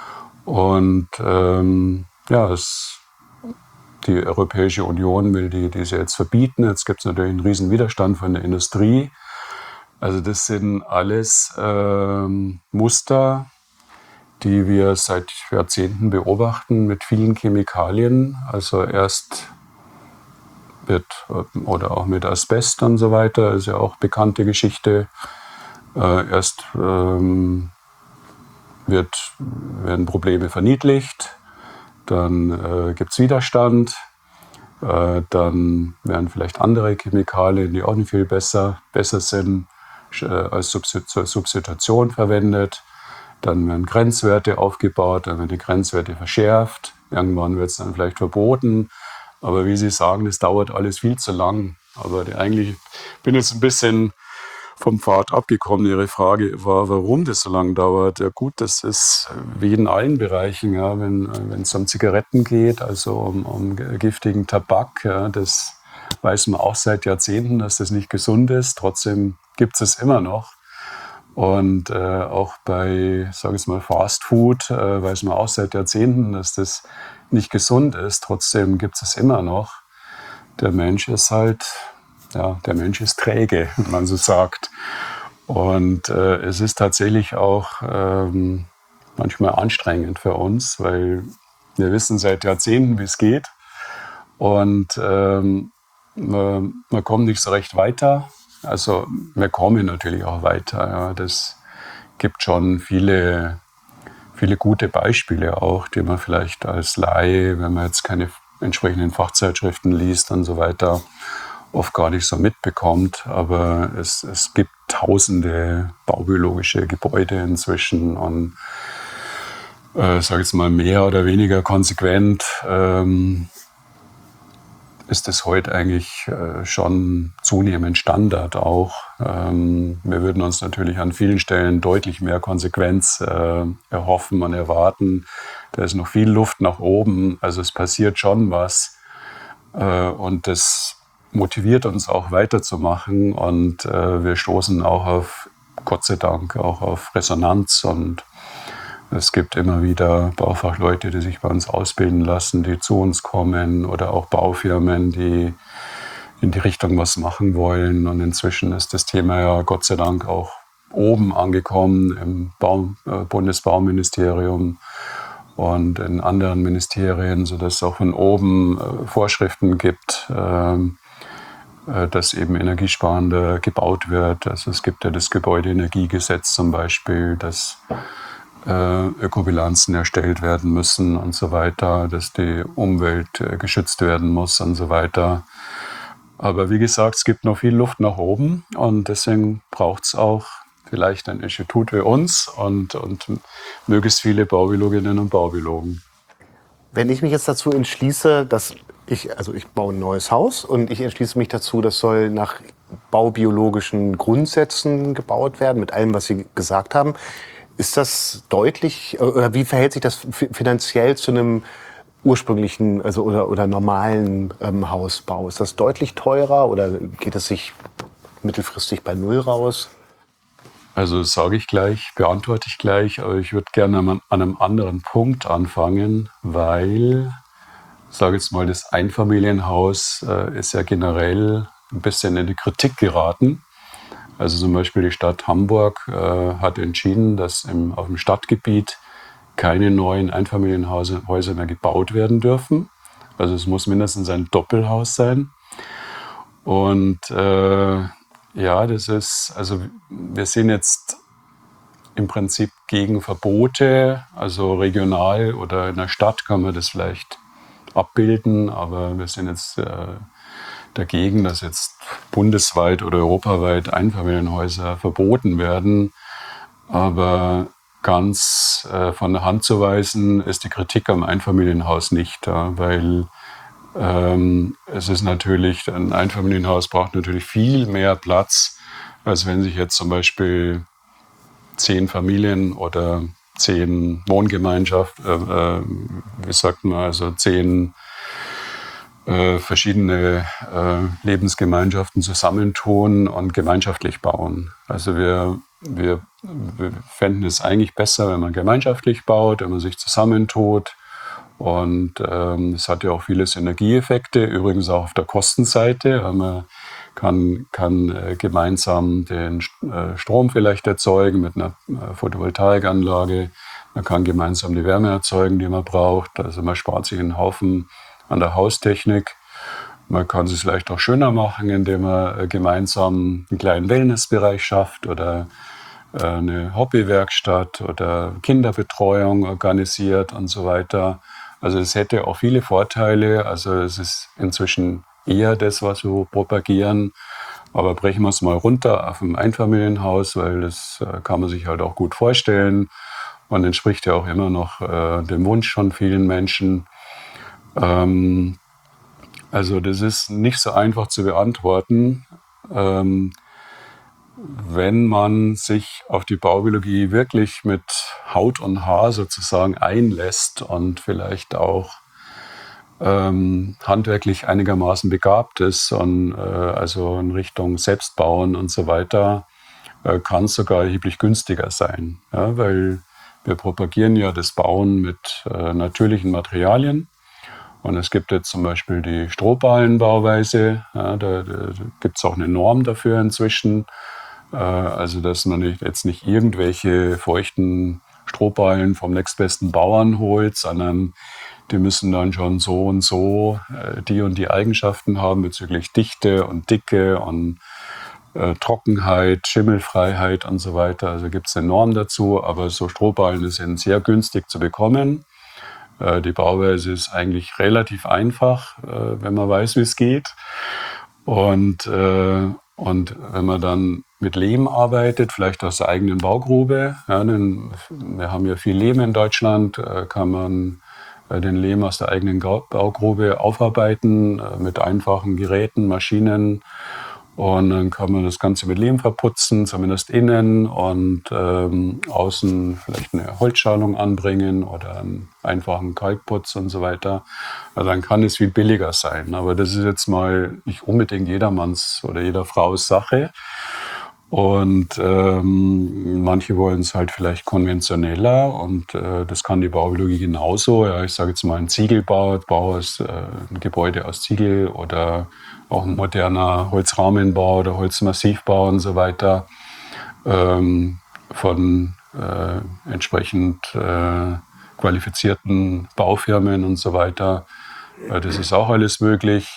Und ähm, ja, es, die Europäische Union will die, diese jetzt verbieten. Jetzt gibt es natürlich einen riesen Widerstand von der Industrie. Also das sind alles ähm, Muster, die wir seit Jahrzehnten beobachten mit vielen Chemikalien. Also erst wird, oder auch mit Asbest und so weiter, ist ja auch bekannte Geschichte. Äh, erst ähm, wird, werden Probleme verniedlicht, dann äh, gibt es Widerstand, äh, dann werden vielleicht andere Chemikalien, die auch nicht viel besser, besser sind, äh, als Subst- zur Substitution verwendet. Dann werden Grenzwerte aufgebaut, dann werden die Grenzwerte verschärft. Irgendwann wird es dann vielleicht verboten. Aber wie Sie sagen, das dauert alles viel zu lang. Aber die, eigentlich bin jetzt ein bisschen vom Pfad abgekommen. Ihre Frage war, warum das so lange dauert. Ja gut, das ist wie in allen Bereichen. Ja, wenn wenn es um Zigaretten geht, also um, um giftigen Tabak, ja, das weiß man auch seit Jahrzehnten, dass das nicht gesund ist. Trotzdem gibt es es immer noch. Und äh, auch bei, sage ich mal, Fast Food äh, weiß man auch seit Jahrzehnten, dass das nicht gesund ist. Trotzdem gibt es immer noch. Der Mensch ist halt, ja, der Mensch ist träge, wenn man so sagt. Und äh, es ist tatsächlich auch ähm, manchmal anstrengend für uns, weil wir wissen seit Jahrzehnten, wie es geht. Und ähm, man, man kommt nicht so recht weiter. Also wir kommen natürlich auch weiter. Ja. Das gibt schon viele, viele gute Beispiele auch, die man vielleicht als Laie, wenn man jetzt keine entsprechenden Fachzeitschriften liest und so weiter, oft gar nicht so mitbekommt. Aber es, es gibt tausende baubiologische Gebäude inzwischen und äh, sage ich jetzt mal mehr oder weniger konsequent ähm, ist es heute eigentlich äh, schon zunehmend Standard auch. Ähm, wir würden uns natürlich an vielen Stellen deutlich mehr Konsequenz äh, erhoffen und erwarten. Da ist noch viel Luft nach oben. Also es passiert schon was. Äh, und das motiviert uns auch weiterzumachen. Und äh, wir stoßen auch auf, Gott sei Dank, auch auf Resonanz. Und es gibt immer wieder Baufachleute, die sich bei uns ausbilden lassen, die zu uns kommen oder auch Baufirmen, die in die Richtung was machen wollen. Und inzwischen ist das Thema ja Gott sei Dank auch oben angekommen im Bau, äh, Bundesbauministerium und in anderen Ministerien, sodass es auch von oben äh, Vorschriften gibt, äh, äh, dass eben energiesparender gebaut wird. Also es gibt ja das Gebäudeenergiegesetz zum Beispiel, das Ökobilanzen erstellt werden müssen und so weiter, dass die Umwelt geschützt werden muss und so weiter. Aber wie gesagt, es gibt noch viel Luft nach oben und deswegen braucht es auch vielleicht ein Institut wie uns und, und möglichst viele Baubiologinnen und Baubiologen. Wenn ich mich jetzt dazu entschließe, dass ich, also ich baue ein neues Haus und ich entschließe mich dazu, das soll nach baubiologischen Grundsätzen gebaut werden, mit allem, was Sie gesagt haben, ist das deutlich, oder wie verhält sich das finanziell zu einem ursprünglichen, also oder, oder normalen ähm, Hausbau? Ist das deutlich teurer oder geht es sich mittelfristig bei Null raus? Also das sage ich gleich, beantworte ich gleich, aber ich würde gerne an einem anderen Punkt anfangen, weil, sage jetzt mal, das Einfamilienhaus äh, ist ja generell ein bisschen in die Kritik geraten. Also zum Beispiel die Stadt Hamburg äh, hat entschieden, dass im, auf dem Stadtgebiet keine neuen Einfamilienhäuser mehr gebaut werden dürfen. Also es muss mindestens ein Doppelhaus sein. Und äh, ja, das ist, also wir sind jetzt im Prinzip gegen Verbote. Also regional oder in der Stadt kann man das vielleicht abbilden, aber wir sind jetzt äh, dagegen, dass jetzt bundesweit oder europaweit Einfamilienhäuser verboten werden. Aber ganz äh, von der Hand zu weisen ist die Kritik am Einfamilienhaus nicht, ja, weil Ähm, es ist natürlich, ein Einfamilienhaus braucht natürlich viel mehr Platz, als wenn sich jetzt zum Beispiel zehn Familien oder zehn Wohngemeinschaften, äh, äh, wie sagt man, also zehn äh, verschiedene äh, Lebensgemeinschaften zusammentun und gemeinschaftlich bauen. Also wir, wir, wir fänden es eigentlich besser, wenn man gemeinschaftlich baut, wenn man sich zusammentut. Und ähm, es hat ja auch viele Synergieeffekte, übrigens auch auf der Kostenseite. Man kann, kann äh, gemeinsam den äh, Strom vielleicht erzeugen mit einer äh, Photovoltaikanlage. Man kann gemeinsam die Wärme erzeugen, die man braucht. Also man spart sich einen Haufen an der Haustechnik. Man kann es vielleicht auch schöner machen, indem man äh, gemeinsam einen kleinen Wellnessbereich schafft oder äh, eine Hobbywerkstatt oder Kinderbetreuung organisiert und so weiter. Also es hätte auch viele Vorteile. Also es ist inzwischen eher das, was wir propagieren. Aber brechen wir es mal runter auf ein Einfamilienhaus, weil das äh, kann man sich halt auch gut vorstellen und entspricht ja auch immer noch äh, dem Wunsch von vielen Menschen. Ähm, also das ist nicht so einfach zu beantworten. Ähm, wenn man sich auf die Baubiologie wirklich mit Haut und Haar sozusagen einlässt und vielleicht auch ähm, handwerklich einigermaßen begabt ist und äh, also in Richtung Selbstbauen und so weiter, äh, kann es sogar erheblich günstiger sein, ja, weil wir propagieren ja das Bauen mit äh, natürlichen Materialien. Und es gibt jetzt zum Beispiel die Strohballenbauweise, ja, da, da gibt es auch eine Norm dafür inzwischen. Also, dass man nicht, jetzt nicht irgendwelche feuchten Strohballen vom nächstbesten Bauern holt, sondern die müssen dann schon so und so äh, die und die Eigenschaften haben bezüglich Dichte und Dicke und äh, Trockenheit, Schimmelfreiheit und so weiter. Also gibt es eine Norm dazu, aber so Strohballen sind sehr günstig zu bekommen. Äh, die Bauweise ist eigentlich relativ einfach, äh, wenn man weiß, wie es geht. Und, äh, und wenn man dann mit Lehm arbeitet, vielleicht aus der eigenen Baugrube. Ja, denn wir haben ja viel Lehm in Deutschland, äh, kann man äh, den Lehm aus der eigenen Baugrube aufarbeiten äh, mit einfachen Geräten, Maschinen. Und dann kann man das Ganze mit Lehm verputzen, zumindest innen, und ähm, außen vielleicht eine Holzschalung anbringen oder einen einfachen Kalkputz und so weiter. Also dann kann es viel billiger sein. Aber das ist jetzt mal nicht unbedingt jedermanns oder jeder Frau's Sache. Und ähm, manche wollen es halt vielleicht konventioneller, und äh, das kann die Baubiologie genauso. Ja, ich sage jetzt mal ein Ziegelbau, Bau aus, äh, ein Gebäude aus Ziegel oder auch ein moderner Holzrahmenbau oder Holzmassivbau und so weiter, ähm, von äh, entsprechend äh, qualifizierten Baufirmen und so weiter. Äh, das ist auch alles möglich.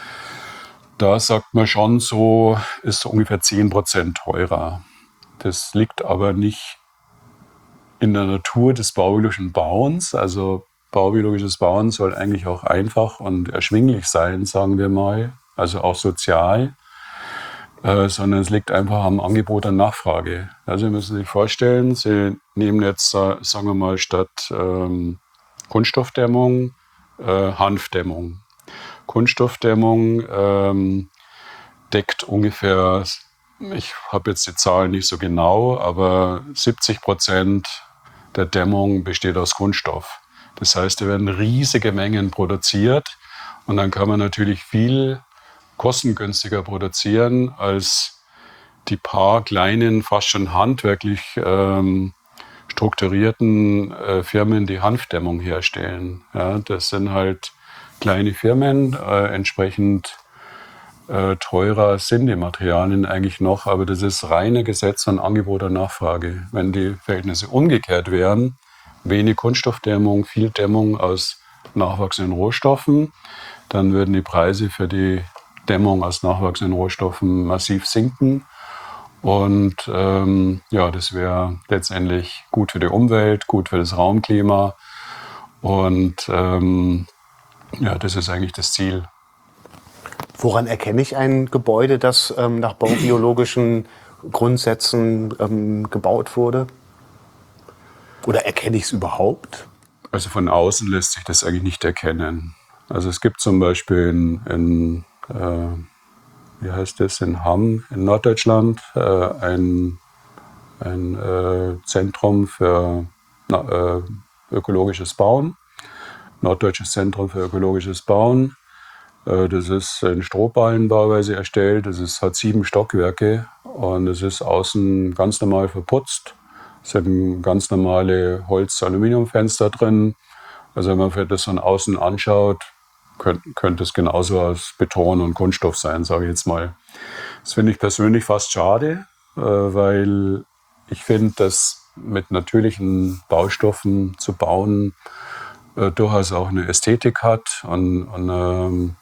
Da sagt man schon so, ist ungefähr zehn Prozent teurer. Das liegt aber nicht in der Natur des baubiologischen Bauens. Also baubiologisches Bauen soll eigentlich auch einfach und erschwinglich sein, sagen wir mal, also auch sozial, äh, sondern es liegt einfach am Angebot und Nachfrage. Also Sie müssen sich vorstellen, Sie nehmen jetzt, äh, sagen wir mal, statt ähm, Kunststoffdämmung äh, Hanfdämmung. Kunststoffdämmung ähm, deckt ungefähr, ich habe jetzt die Zahlen nicht so genau, aber siebzig Prozent der Dämmung besteht aus Kunststoff. Das heißt, da werden riesige Mengen produziert, und dann kann man natürlich viel kostengünstiger produzieren als die paar kleinen, fast schon handwerklich ähm, strukturierten äh, Firmen, die Hanfdämmung herstellen. Ja, das sind halt kleine Firmen, äh, entsprechend äh, teurer sind die Materialien eigentlich noch, aber das ist reine Gesetz von Angebot und Nachfrage. Wenn die Verhältnisse umgekehrt wären, wenig Kunststoffdämmung, viel Dämmung aus nachwachsenden Rohstoffen, dann würden die Preise für die Dämmung aus nachwachsenden Rohstoffen massiv sinken. Und ähm, ja, das wäre letztendlich gut für die Umwelt, gut für das Raumklima. Und ähm, ja, das ist eigentlich das Ziel. Woran erkenne ich ein Gebäude, das ähm, nach baubiologischen Grundsätzen ähm, gebaut wurde? Oder erkenne ich es überhaupt? Also von außen lässt sich das eigentlich nicht erkennen. Also es gibt zum Beispiel in, in äh, wie heißt das, in Hamm in Norddeutschland äh, ein, ein äh, Zentrum für na, äh, ökologisches Bauen, Norddeutsches Zentrum für ökologisches Bauen. Äh, das ist in Strohballenbauweise erstellt, das ist, hat sieben Stockwerke und es ist außen ganz normal verputzt. Es sind ganz normale Holz-Aluminiumfenster drin. Also wenn man sich das von außen anschaut, könnte, könnte es genauso aus Beton und Kunststoff sein, sage ich jetzt mal. Das finde ich persönlich fast schade, äh, weil ich finde, dass mit natürlichen Baustoffen zu bauen äh, durchaus auch eine Ästhetik hat und, und ähm,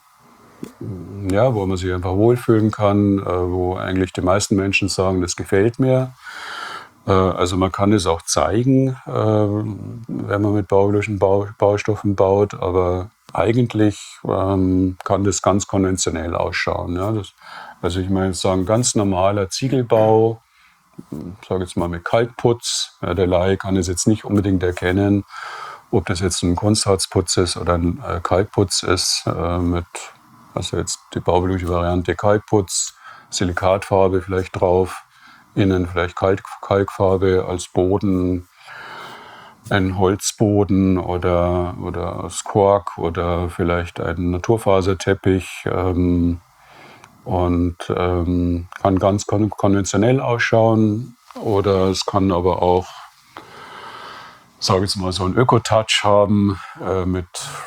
ja, wo man sich einfach wohlfühlen kann, äh, wo eigentlich die meisten Menschen sagen, das gefällt mir. Äh, also man kann es auch zeigen, äh, wenn man mit baulichen Bau, Baustoffen baut, aber eigentlich ähm, kann das ganz konventionell ausschauen. Ja? Das, also ich meine, sagen ganz normaler Ziegelbau, sage jetzt mal mit Kalkputz. Ja, der Laie kann es jetzt nicht unbedingt erkennen, ob das jetzt ein Kunstharzputz ist oder ein äh, Kalkputz ist, äh, mit, also jetzt die baubiologische Variante Kalkputz, Silikatfarbe vielleicht drauf, innen vielleicht Kalk, Kalkfarbe als Boden, ein Holzboden oder, oder aus Kork oder vielleicht ein Naturfaserteppich. Ähm, und ähm, kann ganz kon konventionell ausschauen oder es kann aber auch, sage ich jetzt mal, so einen Öko-Touch haben äh, mit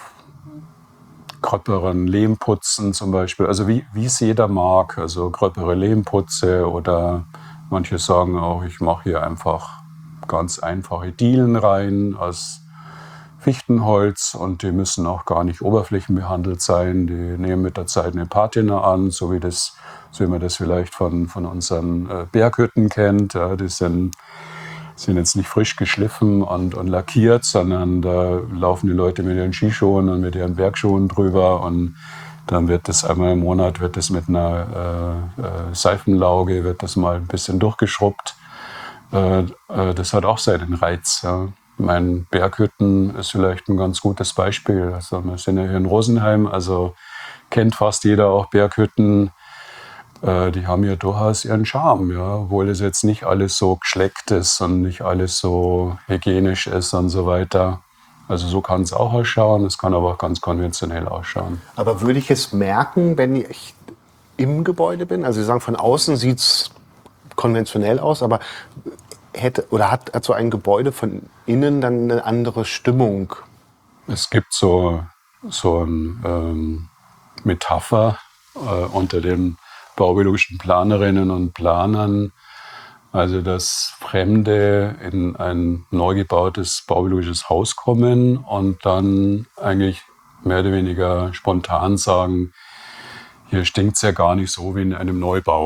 gröpperen Lehmputzen zum Beispiel, also wie wie es jeder mag, also gröppere Lehmputze oder manche sagen auch, ich mache hier einfach ganz einfache Dielen rein aus Fichtenholz und die müssen auch gar nicht oberflächenbehandelt sein. Die nehmen mit der Zeit eine Patina an, so wie, das, so wie man das vielleicht von, von unseren äh, Berghütten kennt. Ja, die sind, sind jetzt nicht frisch geschliffen und, und lackiert, sondern da laufen die Leute mit ihren Skischuhen und mit ihren Bergschuhen drüber und dann wird das einmal im Monat wird das mit einer äh, äh, Seifenlauge wird das mal ein bisschen durchgeschrubbt. Äh, äh, das hat auch seinen Reiz. Ja. Mein Berghütten ist vielleicht ein ganz gutes Beispiel. Also wir sind ja hier in Rosenheim, also kennt fast jeder auch Berghütten. Äh, die haben ja durchaus ihren Charme, ja, obwohl es jetzt nicht alles so geschleckt ist und nicht alles so hygienisch ist und so weiter. Also so kann es auch ausschauen, es kann aber auch ganz konventionell ausschauen. Aber würde ich es merken, wenn ich im Gebäude bin? Also Sie sagen, von außen sieht es konventionell aus, aber hätte oder hat, hat so ein Gebäude von innen dann eine andere Stimmung? Es gibt so, so eine ähm, Metapher äh, unter den baubiologischen Planerinnen und Planern, also dass Fremde in ein neu gebautes baubiologisches Haus kommen und dann eigentlich mehr oder weniger spontan sagen, hier stinkt es ja gar nicht so wie in einem Neubau.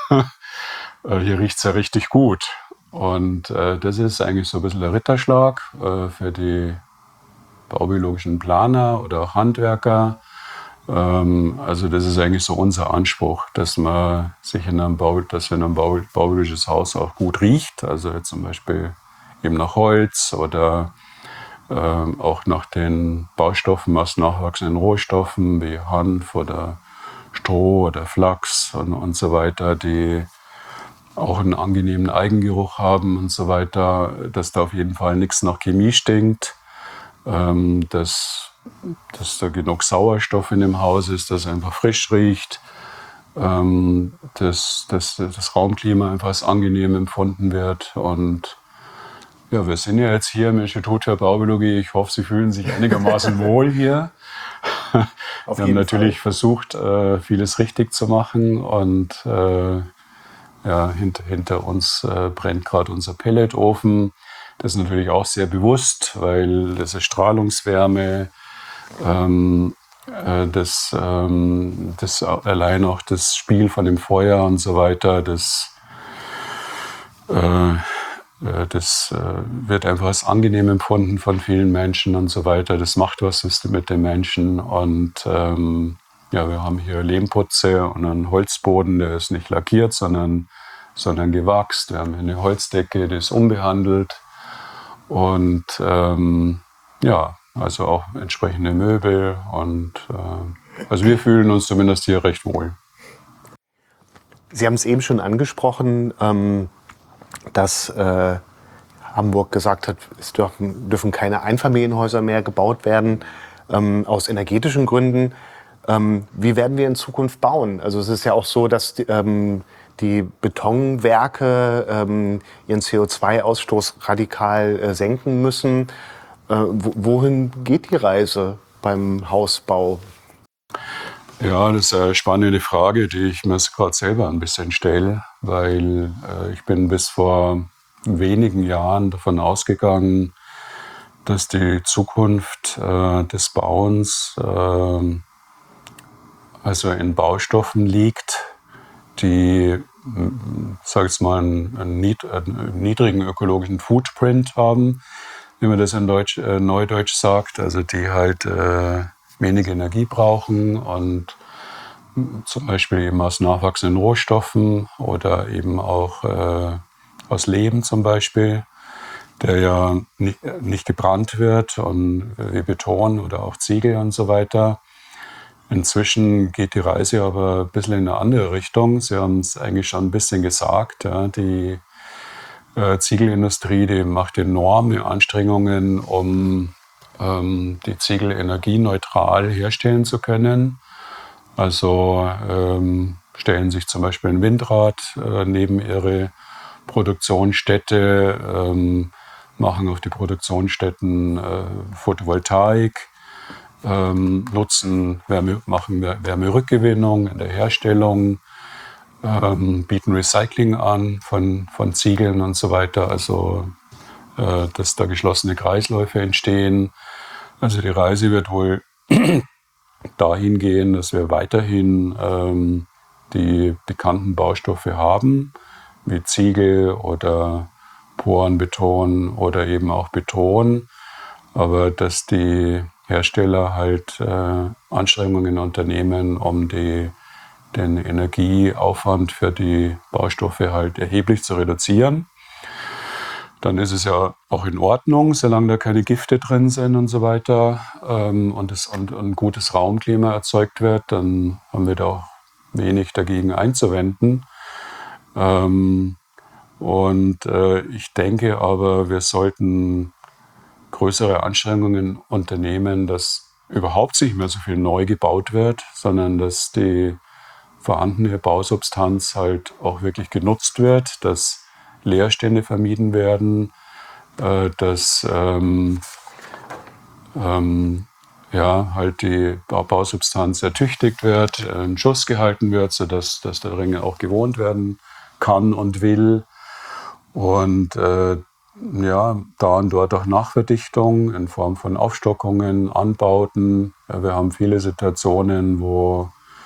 Hier riecht es ja richtig gut. Und äh, das ist eigentlich so ein bisschen der Ritterschlag äh, für die baubiologischen Planer oder auch Handwerker. Ähm, also das ist eigentlich so unser Anspruch, dass man sich in einem, Bau, dass in einem Bau, baubiologisches Haus auch gut riecht. Also jetzt zum Beispiel eben nach Holz oder ähm, auch nach den Baustoffen aus nachwachsenden Rohstoffen wie Hanf oder Stroh oder Flachs und, und so weiter, die auch einen angenehmen Eigengeruch haben und so weiter, dass da auf jeden Fall nichts nach Chemie stinkt, ähm, dass, dass da genug Sauerstoff in dem Haus ist, dass es einfach frisch riecht, ähm, dass, dass das Raumklima einfach als angenehm empfunden wird. Und ja, wir sind ja jetzt hier im Institut für Baubiologie. Ich hoffe, Sie fühlen sich einigermaßen wohl hier. Auf wir haben jeden natürlich Fall. versucht, äh, vieles richtig zu machen und äh, Ja, hinter, hinter uns äh, brennt gerade unser Pelletofen. Das ist natürlich auch sehr bewusst, weil das ist Strahlungswärme. Ähm, äh, das, ähm, das allein auch das Spiel von dem Feuer und so weiter, das, äh, äh, das äh, wird einfach als angenehm empfunden von vielen Menschen und so weiter. Das macht was mit den Menschen und ähm, ja, wir haben hier Lehmputze und einen Holzboden, der ist nicht lackiert, sondern, sondern gewachst. Wir haben hier eine Holzdecke, die ist unbehandelt. Und ähm, ja, also auch entsprechende Möbel. Und äh, also wir fühlen uns zumindest hier recht wohl. Sie haben es eben schon angesprochen, ähm, dass äh, Hamburg gesagt hat, es dürfen, dürfen keine Einfamilienhäuser mehr gebaut werden, ähm, aus energetischen Gründen. Ähm, wie werden wir in Zukunft bauen? Also es ist ja auch so, dass die, ähm, die Betonwerke ähm, ihren C O zwei Ausstoß radikal äh, senken müssen. Äh, wohin geht die Reise beim Hausbau? Ja, das ist eine spannende Frage, die ich mir gerade selber ein bisschen stelle, weil äh, ich bin bis vor wenigen Jahren davon ausgegangen, dass die Zukunft äh, des Bauens äh, also in Baustoffen liegt, die, sag ich mal, einen, einen niedrigen ökologischen Footprint haben, wie man das in Deutsch, äh, Neudeutsch sagt, also die halt äh, wenig Energie brauchen und zum Beispiel eben aus nachwachsenden Rohstoffen oder eben auch äh, aus Lehm zum Beispiel, der ja nicht, nicht gebrannt wird und wie Beton oder auch Ziegel und so weiter. Inzwischen geht die Reise aber ein bisschen in eine andere Richtung. Sie haben es eigentlich schon ein bisschen gesagt. Ja, die äh, Ziegelindustrie, die macht enorme Anstrengungen, um ähm, die Ziegel energieneutral herstellen zu können. Also ähm, stellen sich zum Beispiel ein Windrad äh, neben ihre Produktionsstätte, ähm, machen auf die Produktionsstätten äh, Photovoltaik, ähm, nutzen Wärme, machen Wärmerückgewinnung in der Herstellung, ähm, bieten Recycling an von, von Ziegeln und so weiter. Also äh, dass da geschlossene Kreisläufe entstehen. Also die Reise wird wohl dahin gehen, dass wir weiterhin ähm, die bekannten Baustoffe haben, wie Ziegel oder Porenbeton oder eben auch Beton, aber dass die Hersteller halt äh, Anstrengungen unternehmen, um die, den Energieaufwand für die Baustoffe halt erheblich zu reduzieren. Dann ist es ja auch in Ordnung, solange da keine Gifte drin sind und so weiter ähm, und, es, und, und ein gutes Raumklima erzeugt wird, dann haben wir da auch wenig dagegen einzuwenden. Ähm, und äh, ich denke aber, wir sollten größere Anstrengungen unternehmen, dass überhaupt nicht mehr so viel neu gebaut wird, sondern dass die vorhandene Bausubstanz halt auch wirklich genutzt wird, dass Leerstände vermieden werden, äh, dass ähm, ähm, ja, halt die Bausubstanz ertüchtigt wird, in Schuss gehalten wird, sodass dass der Ring auch gewohnt werden kann und will. Und äh, ja, da und dort auch Nachverdichtung in Form von Aufstockungen, Anbauten. Ja, wir haben viele Situationen, wo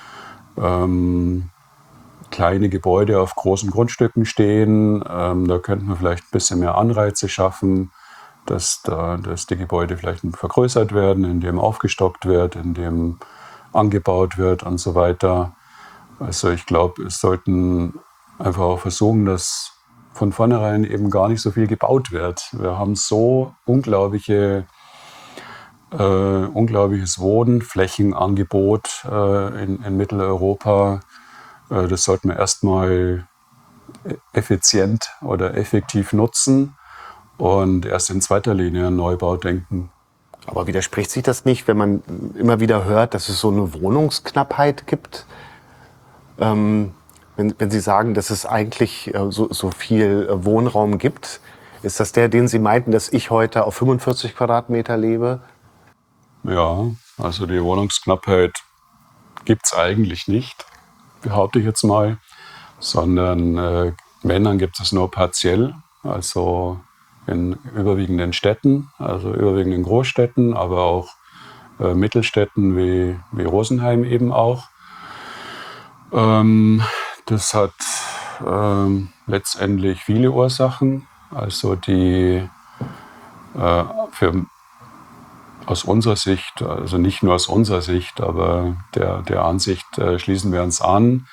ähm, kleine Gebäude auf großen Grundstücken stehen. Ähm, da könnten wir vielleicht ein bisschen mehr Anreize schaffen, dass, da, dass die Gebäude vielleicht vergrößert werden, indem aufgestockt wird, indem angebaut wird und so weiter. Also ich glaube, es sollten einfach auch versuchen, dass von vornherein eben gar nicht so viel gebaut wird. Wir haben so unglaubliche, äh, unglaubliches Wohnflächenangebot äh, in, in Mitteleuropa. Äh, das sollten wir erstmal effizient oder effektiv nutzen und erst in zweiter Linie an Neubau denken. Aber widerspricht sich das nicht, wenn man immer wieder hört, dass es so eine Wohnungsknappheit gibt? Ähm, wenn, wenn Sie sagen, dass es eigentlich äh, so, so viel äh, Wohnraum gibt, ist das der, den Sie meinten, dass ich heute auf fünfundvierzig Quadratmeter lebe? Ja, also die Wohnungsknappheit gibt es eigentlich nicht, behaupte ich jetzt mal, sondern äh, wenn, dann gibt es nur partiell, also in überwiegenden Städten, also überwiegend in Großstädten, aber auch äh, Mittelstädten wie, wie Rosenheim eben auch. Ähm, das hat ähm, letztendlich viele Ursachen, also die äh, für, aus unserer Sicht, also nicht nur aus unserer Sicht, aber der, der Ansicht äh, schließen wir uns an.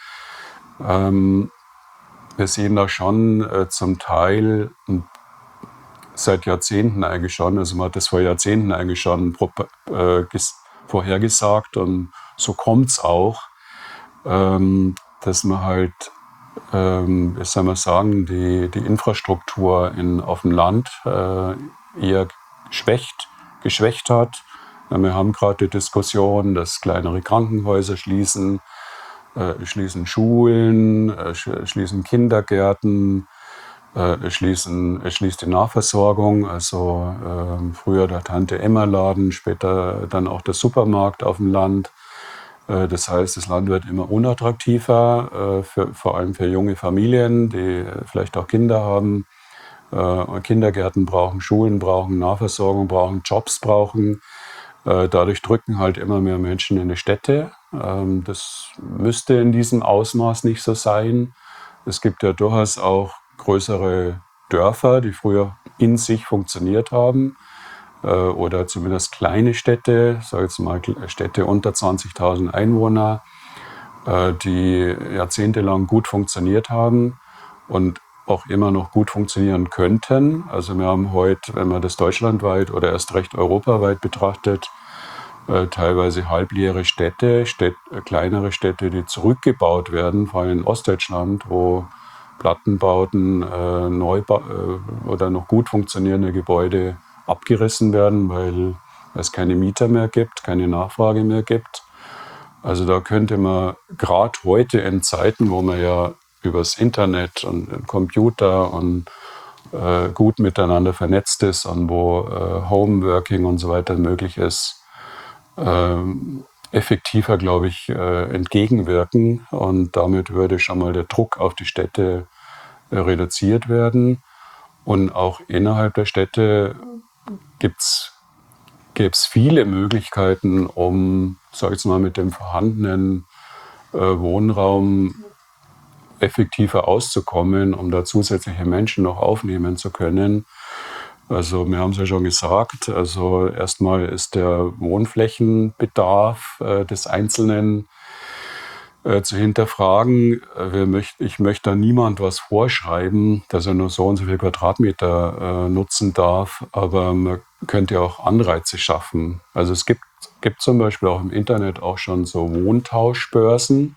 Ähm, wir sehen da schon äh, zum Teil ein seit Jahrzehnten eigentlich schon, also man hat das vor Jahrzehnten eigentlich schon äh, vorhergesagt und so kommt es auch, ähm, dass man halt, ähm, wie soll man sagen, die, die Infrastruktur in, auf dem Land äh, eher geschwächt, geschwächt hat. Ja, wir haben gerade die Diskussion, dass kleinere Krankenhäuser schließen, äh, schließen Schulen, äh, schließen Kindergärten, äh, schließen, schließt die Nahversorgung. Also äh, früher der Tante-Emma-Laden, später dann auch der Supermarkt auf dem Land. Äh, das heißt, das Land wird immer unattraktiver, äh, für, vor allem für junge Familien, die vielleicht auch Kinder haben. Äh, Kindergärten brauchen, Schulen brauchen, Nahversorgung brauchen, Jobs brauchen. Dadurch drücken halt immer mehr Menschen in die Städte. Das müsste in diesem Ausmaß nicht so sein. Es gibt ja durchaus auch größere Dörfer, die früher in sich funktioniert haben. Oder zumindest kleine Städte, sage jetzt mal Städte unter zwanzigtausend Einwohner, die jahrzehntelang gut funktioniert haben und auch immer noch gut funktionieren könnten. Also wir haben heute, wenn man das deutschlandweit oder erst recht europaweit betrachtet, äh, teilweise halbleere Städte, Städt, äh, kleinere Städte, die zurückgebaut werden, vor allem in Ostdeutschland, wo Plattenbauten, äh, Neubau äh, oder noch gut funktionierende Gebäude abgerissen werden, weil es keine Mieter mehr gibt, keine Nachfrage mehr gibt. Also da könnte man gerade heute in Zeiten, wo man ja übers Internet und Computer und äh, gut miteinander vernetzt ist und wo äh, Homeworking und so weiter möglich ist, äh, effektiver, glaube ich, äh, entgegenwirken. Und damit würde schon mal der Druck auf die Städte äh, reduziert werden. Und auch innerhalb der Städte gibt's, gäbe es viele Möglichkeiten, um, sag ich mal, mit dem vorhandenen äh, Wohnraum effektiver auszukommen, um da zusätzliche Menschen noch aufnehmen zu können. Also wir haben es ja schon gesagt, also erstmal ist der Wohnflächenbedarf äh, des Einzelnen äh, zu hinterfragen. Wir möcht, ich möchte da niemand was vorschreiben, dass er nur so und so viel Quadratmeter äh, nutzen darf, aber man könnte auch Anreize schaffen. Also es gibt, gibt zum Beispiel auch im Internet auch schon so Wohntauschbörsen.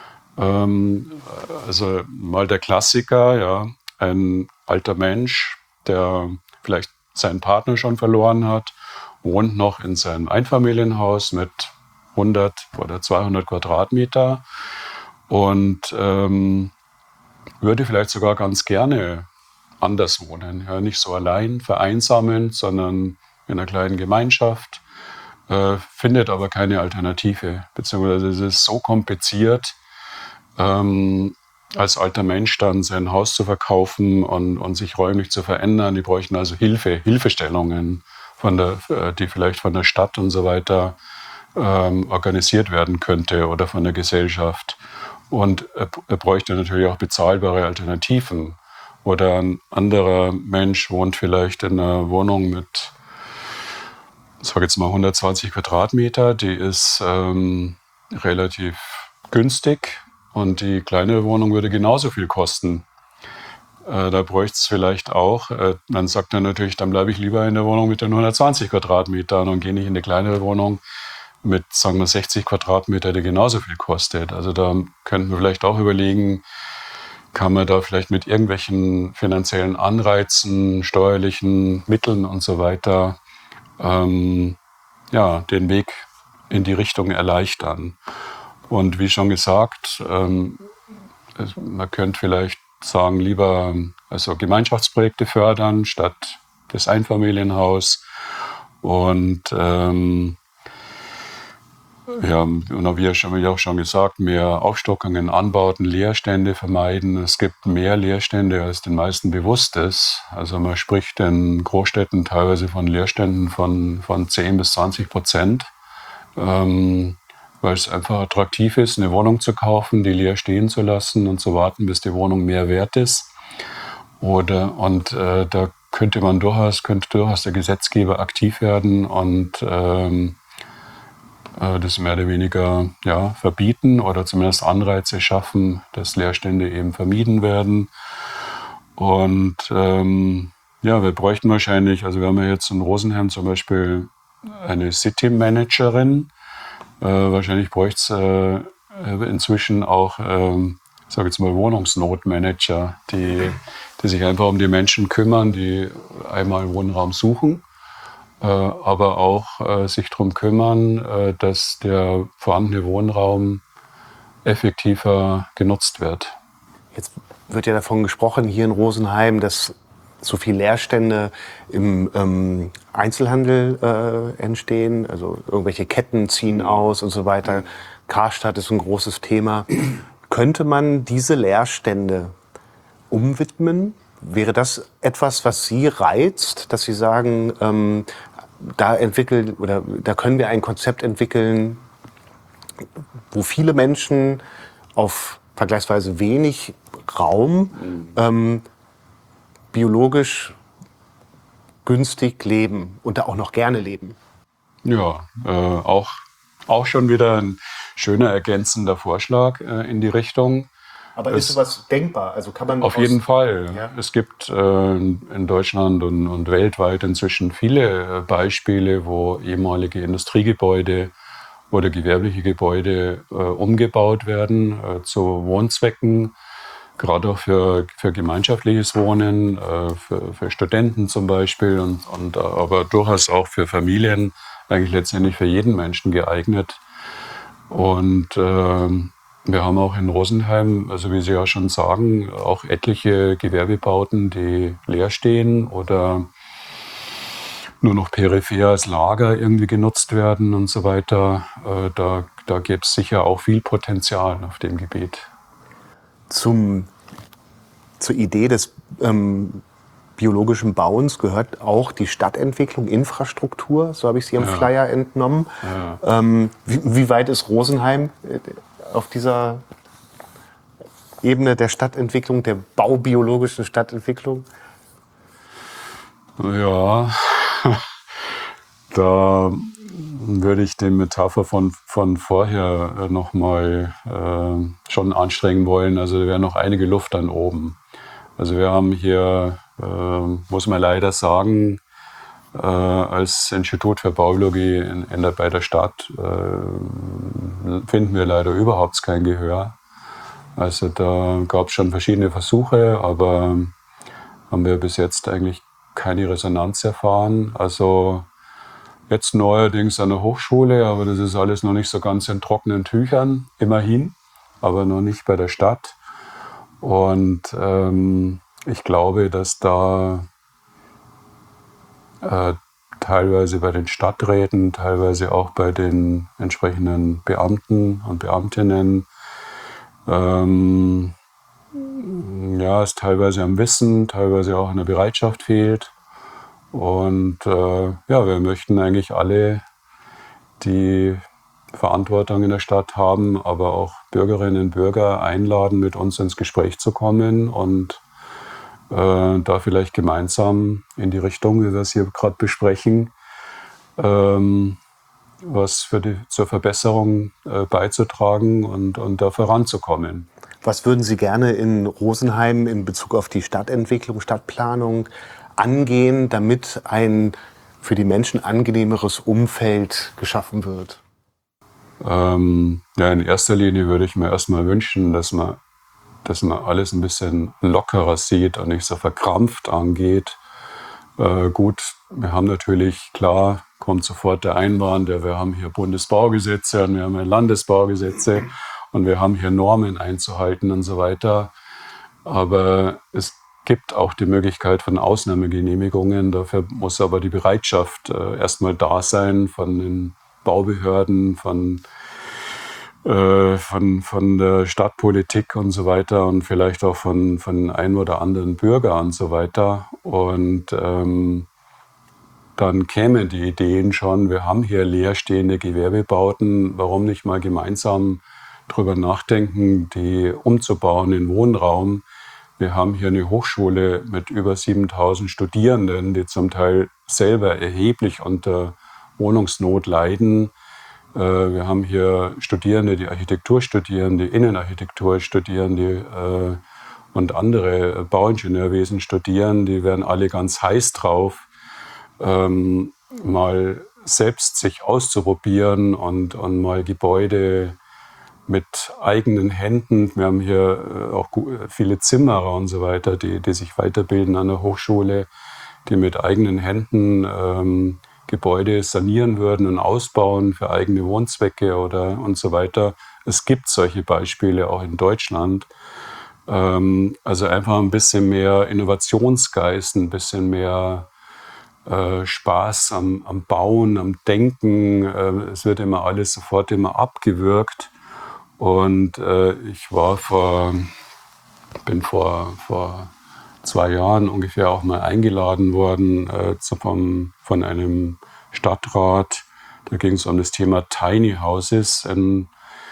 Also mal der Klassiker, ja, ein alter Mensch, der vielleicht seinen Partner schon verloren hat, wohnt noch in seinem Einfamilienhaus mit hundert oder zweihundert Quadratmeter und ähm, würde vielleicht sogar ganz gerne anders wohnen. Ja, nicht so allein, vereinsamend, sondern in einer kleinen Gemeinschaft, äh, findet aber keine Alternative, beziehungsweise es ist so kompliziert, Ähm, als alter Mensch dann sein Haus zu verkaufen und, und sich räumlich zu verändern. Die bräuchten also Hilfe, Hilfestellungen, von der, die vielleicht von der Stadt und so weiter ähm, organisiert werden könnte oder von der Gesellschaft. Und er, er bräuchte natürlich auch bezahlbare Alternativen. Oder ein anderer Mensch wohnt vielleicht in einer Wohnung mit, ich sage jetzt mal hundertzwanzig Quadratmeter, die ist ähm, relativ günstig. Und die kleine Wohnung würde genauso viel kosten. Äh, da bräuchte es vielleicht auch, äh, dann sagt er natürlich, dann bleibe ich lieber in der Wohnung mit den hundertzwanzig Quadratmetern und gehe nicht in eine kleinere Wohnung mit, sagen wir, sechzig Quadratmeter, die genauso viel kostet. Also da könnten wir vielleicht auch überlegen, kann man da vielleicht mit irgendwelchen finanziellen Anreizen, steuerlichen Mitteln und so weiter ähm, ja, den Weg in die Richtung erleichtern. Und wie schon gesagt, ähm, man könnte vielleicht sagen, lieber also Gemeinschaftsprojekte fördern statt das Einfamilienhaus. Und ähm, ja, und wie schon, wie auch schon gesagt, mehr Aufstockungen, Anbauten, Leerstände vermeiden. Es gibt mehr Leerstände, als den meisten bewusst ist. Also man spricht in Großstädten teilweise von Leerständen von, von zehn bis zwanzig Prozent. Ähm, weil es einfach attraktiv ist, eine Wohnung zu kaufen, die leer stehen zu lassen und zu warten, bis die Wohnung mehr wert ist. Oder, und äh, da könnte man durchaus, könnte durchaus der Gesetzgeber aktiv werden und ähm, äh, das mehr oder weniger ja, verbieten oder zumindest Anreize schaffen, dass Leerstände eben vermieden werden. Und ähm, Ja, wir bräuchten wahrscheinlich, also wir haben ja jetzt in Rosenheim zum Beispiel eine City Managerin. Äh, wahrscheinlich bräuchte es äh, inzwischen auch, äh, ich sage jetzt mal, Wohnungsnotmanager, die, die sich einfach um die Menschen kümmern, die einmal Wohnraum suchen, äh, aber auch äh, sich darum kümmern, äh, dass der vorhandene Wohnraum effektiver genutzt wird. Jetzt wird ja davon gesprochen hier in Rosenheim, dass so viele Leerstände im ähm, Einzelhandel äh, entstehen. Also irgendwelche Ketten ziehen aus und so weiter. Karstadt ist ein großes Thema. Könnte man diese Leerstände umwidmen? Wäre das etwas, was Sie reizt, dass Sie sagen, ähm, da entwickeln oder da können wir ein Konzept entwickeln, wo viele Menschen auf vergleichsweise wenig Raum ähm, biologisch günstig leben und da auch noch gerne leben? Ja, äh, auch, auch schon wieder ein schöner ergänzender Vorschlag äh, in die Richtung. Aber es, ist sowas denkbar? Also kann man auf aus, jeden Fall. Ja. Es gibt äh, in Deutschland und, und weltweit inzwischen viele äh, Beispiele, wo ehemalige Industriegebäude oder gewerbliche Gebäude äh, umgebaut werden äh, zu Wohnzwecken, gerade auch für, für gemeinschaftliches Wohnen, äh, für, für Studenten zum Beispiel, und, und, aber durchaus auch für Familien, eigentlich letztendlich für jeden Menschen geeignet. Und äh, wir haben auch in Rosenheim, also wie Sie ja schon sagen, auch etliche Gewerbebauten, die leer stehen oder nur noch peripher als Lager irgendwie genutzt werden und so weiter. Äh, da da gäbe es sicher auch viel Potenzial auf dem Gebiet. Zum, zur Idee des ähm, biologischen Bauens gehört auch die Stadtentwicklung, Infrastruktur, so habe ich sie am Ja. Flyer entnommen. Ja. Ähm, wie, wie weit ist Rosenheim äh, auf dieser Ebene der Stadtentwicklung, der baubiologischen Stadtentwicklung? Ja, da würde ich die Metapher von, von vorher nochmal äh, schon anstrengen wollen. Also da wäre noch einige Luft dann oben. Also wir haben hier, äh, muss man leider sagen, äh, als Institut für Baubiologie in, in der, bei der Stadt äh, finden wir leider überhaupt kein Gehör. Also da gab es schon verschiedene Versuche, aber haben wir bis jetzt eigentlich keine Resonanz erfahren. Also jetzt neuerdings an der Hochschule, aber das ist alles noch nicht so ganz in trockenen Tüchern, immerhin, aber noch nicht bei der Stadt. Und ähm, ich glaube, dass da äh, teilweise bei den Stadträten, teilweise auch bei den entsprechenden Beamten und Beamtinnen ähm, ja, es teilweise am Wissen, teilweise auch an der Bereitschaft fehlt. Und äh, ja, wir möchten eigentlich alle, die Verantwortung in der Stadt haben, aber auch Bürgerinnen und Bürger einladen, mit uns ins Gespräch zu kommen und äh, da vielleicht gemeinsam in die Richtung, wie wir es hier gerade besprechen, ähm, was für die, zur Verbesserung äh, beizutragen und, und da voranzukommen. Was würden Sie gerne in Rosenheim in Bezug auf die Stadtentwicklung, Stadtplanung angehen, damit ein für die Menschen angenehmeres Umfeld geschaffen wird? Ähm, ja, in erster Linie würde ich mir erstmal wünschen, dass man, dass man alles ein bisschen lockerer sieht und nicht so verkrampft angeht. Äh, gut, wir haben natürlich, klar, kommt sofort der Einwand, ja, wir haben hier Bundesbaugesetze und wir haben hier Landesbaugesetze und wir haben hier Normen einzuhalten und so weiter. Aber es gibt auch die Möglichkeit von Ausnahmegenehmigungen. Dafür muss aber die Bereitschaft äh, erstmal da sein von den Baubehörden, von, äh, von, von der Stadtpolitik und so weiter und vielleicht auch von, von ein oder anderen Bürgern und so weiter. Und ähm, dann kämen die Ideen schon, wir haben hier leerstehende Gewerbebauten, warum nicht mal gemeinsam drüber nachdenken, die umzubauen in Wohnraum. Wir haben hier eine Hochschule mit über siebentausend Studierenden, die zum Teil selber erheblich unter Wohnungsnot leiden. Wir haben hier Studierende, die Architektur studieren, die Innenarchitektur studieren, die und andere Bauingenieurwesen studieren, die werden alle ganz heiß drauf, ähm, mal selbst sich auszuprobieren und, und mal Gebäude mit eigenen Händen. Wir haben hier auch viele Zimmerer und so weiter, die, die sich weiterbilden an der Hochschule, die mit eigenen Händen ähm, Gebäude sanieren würden und ausbauen für eigene Wohnzwecke oder und so weiter. Es gibt solche Beispiele auch in Deutschland. Ähm, also einfach ein bisschen mehr Innovationsgeist, ein bisschen mehr äh, Spaß am, am Bauen, am Denken. Äh, es wird immer alles sofort immer abgewürgt. Und äh, ich war vor, bin vor, vor zwei Jahren ungefähr auch mal eingeladen worden äh, zu, vom, von einem Stadtrat. Da ging es um das Thema Tiny Houses in,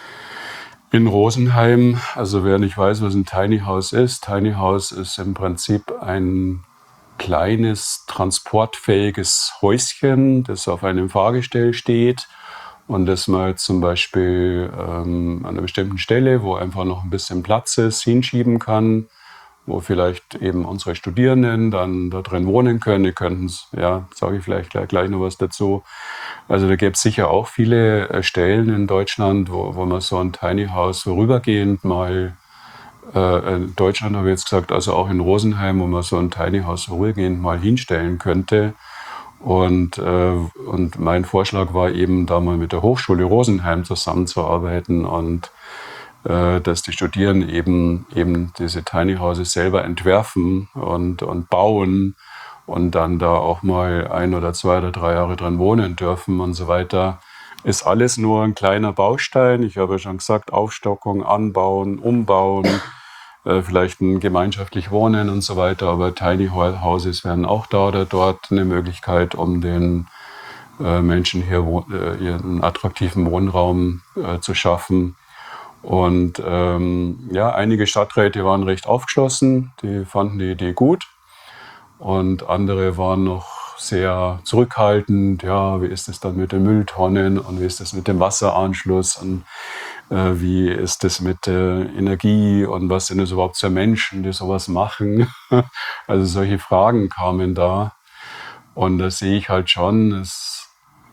in Rosenheim. Also wer nicht weiß, was ein Tiny House ist, Tiny House ist im Prinzip ein kleines, transportfähiges Häuschen, das auf einem Fahrgestell steht. Und das man zum Beispiel ähm, an einer bestimmten Stelle, wo einfach noch ein bisschen Platz ist, hinschieben kann, wo vielleicht eben unsere Studierenden dann da drin wohnen können. Die könnten es, ja, sage ich vielleicht gleich, gleich noch was dazu. Also da gäbe es sicher auch viele äh, Stellen in Deutschland, wo, wo man so ein Tiny House vorübergehend mal, äh, in Deutschland habe ich jetzt gesagt, also auch in Rosenheim, wo man so ein Tiny House vorübergehend mal hinstellen könnte. Und, äh, und mein Vorschlag war eben, da mal mit der Hochschule Rosenheim zusammenzuarbeiten und äh, dass die Studierenden eben, eben diese Tiny Houses selber entwerfen und, und bauen und dann da auch mal ein oder zwei oder drei Jahre dran wohnen dürfen und so weiter. Ist alles nur ein kleiner Baustein. Ich habe ja schon gesagt, Aufstockung, Anbauen, Umbauen, vielleicht ein gemeinschaftlich Wohnen und so weiter, aber Tiny Houses wären auch da oder dort eine Möglichkeit, um den äh, Menschen hier äh, ihren attraktiven Wohnraum äh, zu schaffen. Und ähm, ja, einige Stadträte waren recht aufgeschlossen, die fanden die Idee gut und andere waren noch sehr zurückhaltend. Ja, wie ist es dann mit den Mülltonnen und wie ist es mit dem Wasseranschluss und Äh, wie ist das mit äh, Energie und was sind es überhaupt für Menschen, die sowas machen? Also solche Fragen kamen da. Und da sehe ich halt schon, es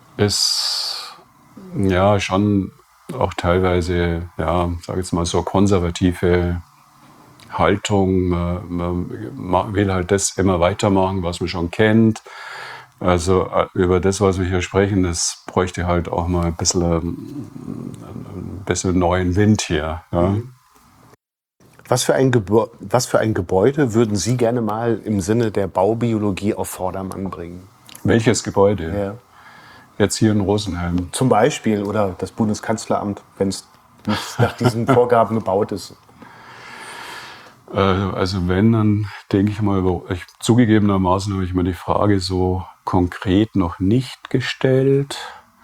ist ja schon auch teilweise, ja, sage jetzt mal so konservative Haltung. Man, man will halt das immer weitermachen, was man schon kennt. Also über das, was wir hier sprechen, das bräuchte halt auch mal ein bisschen, ein bisschen neuen Wind hier. Ja. Was für, ein Gebä- was für ein Gebäude würden Sie gerne mal im Sinne der Baubiologie auf Vordermann bringen? Welches Gebäude? Ja. Jetzt hier in Rosenheim. Zum Beispiel, oder das Bundeskanzleramt, wenn es nicht nach diesen Vorgaben gebaut ist. Äh, also wenn, dann denke ich mal, ich, zugegebenermaßen habe ich mir die Frage so konkret noch nicht gestellt.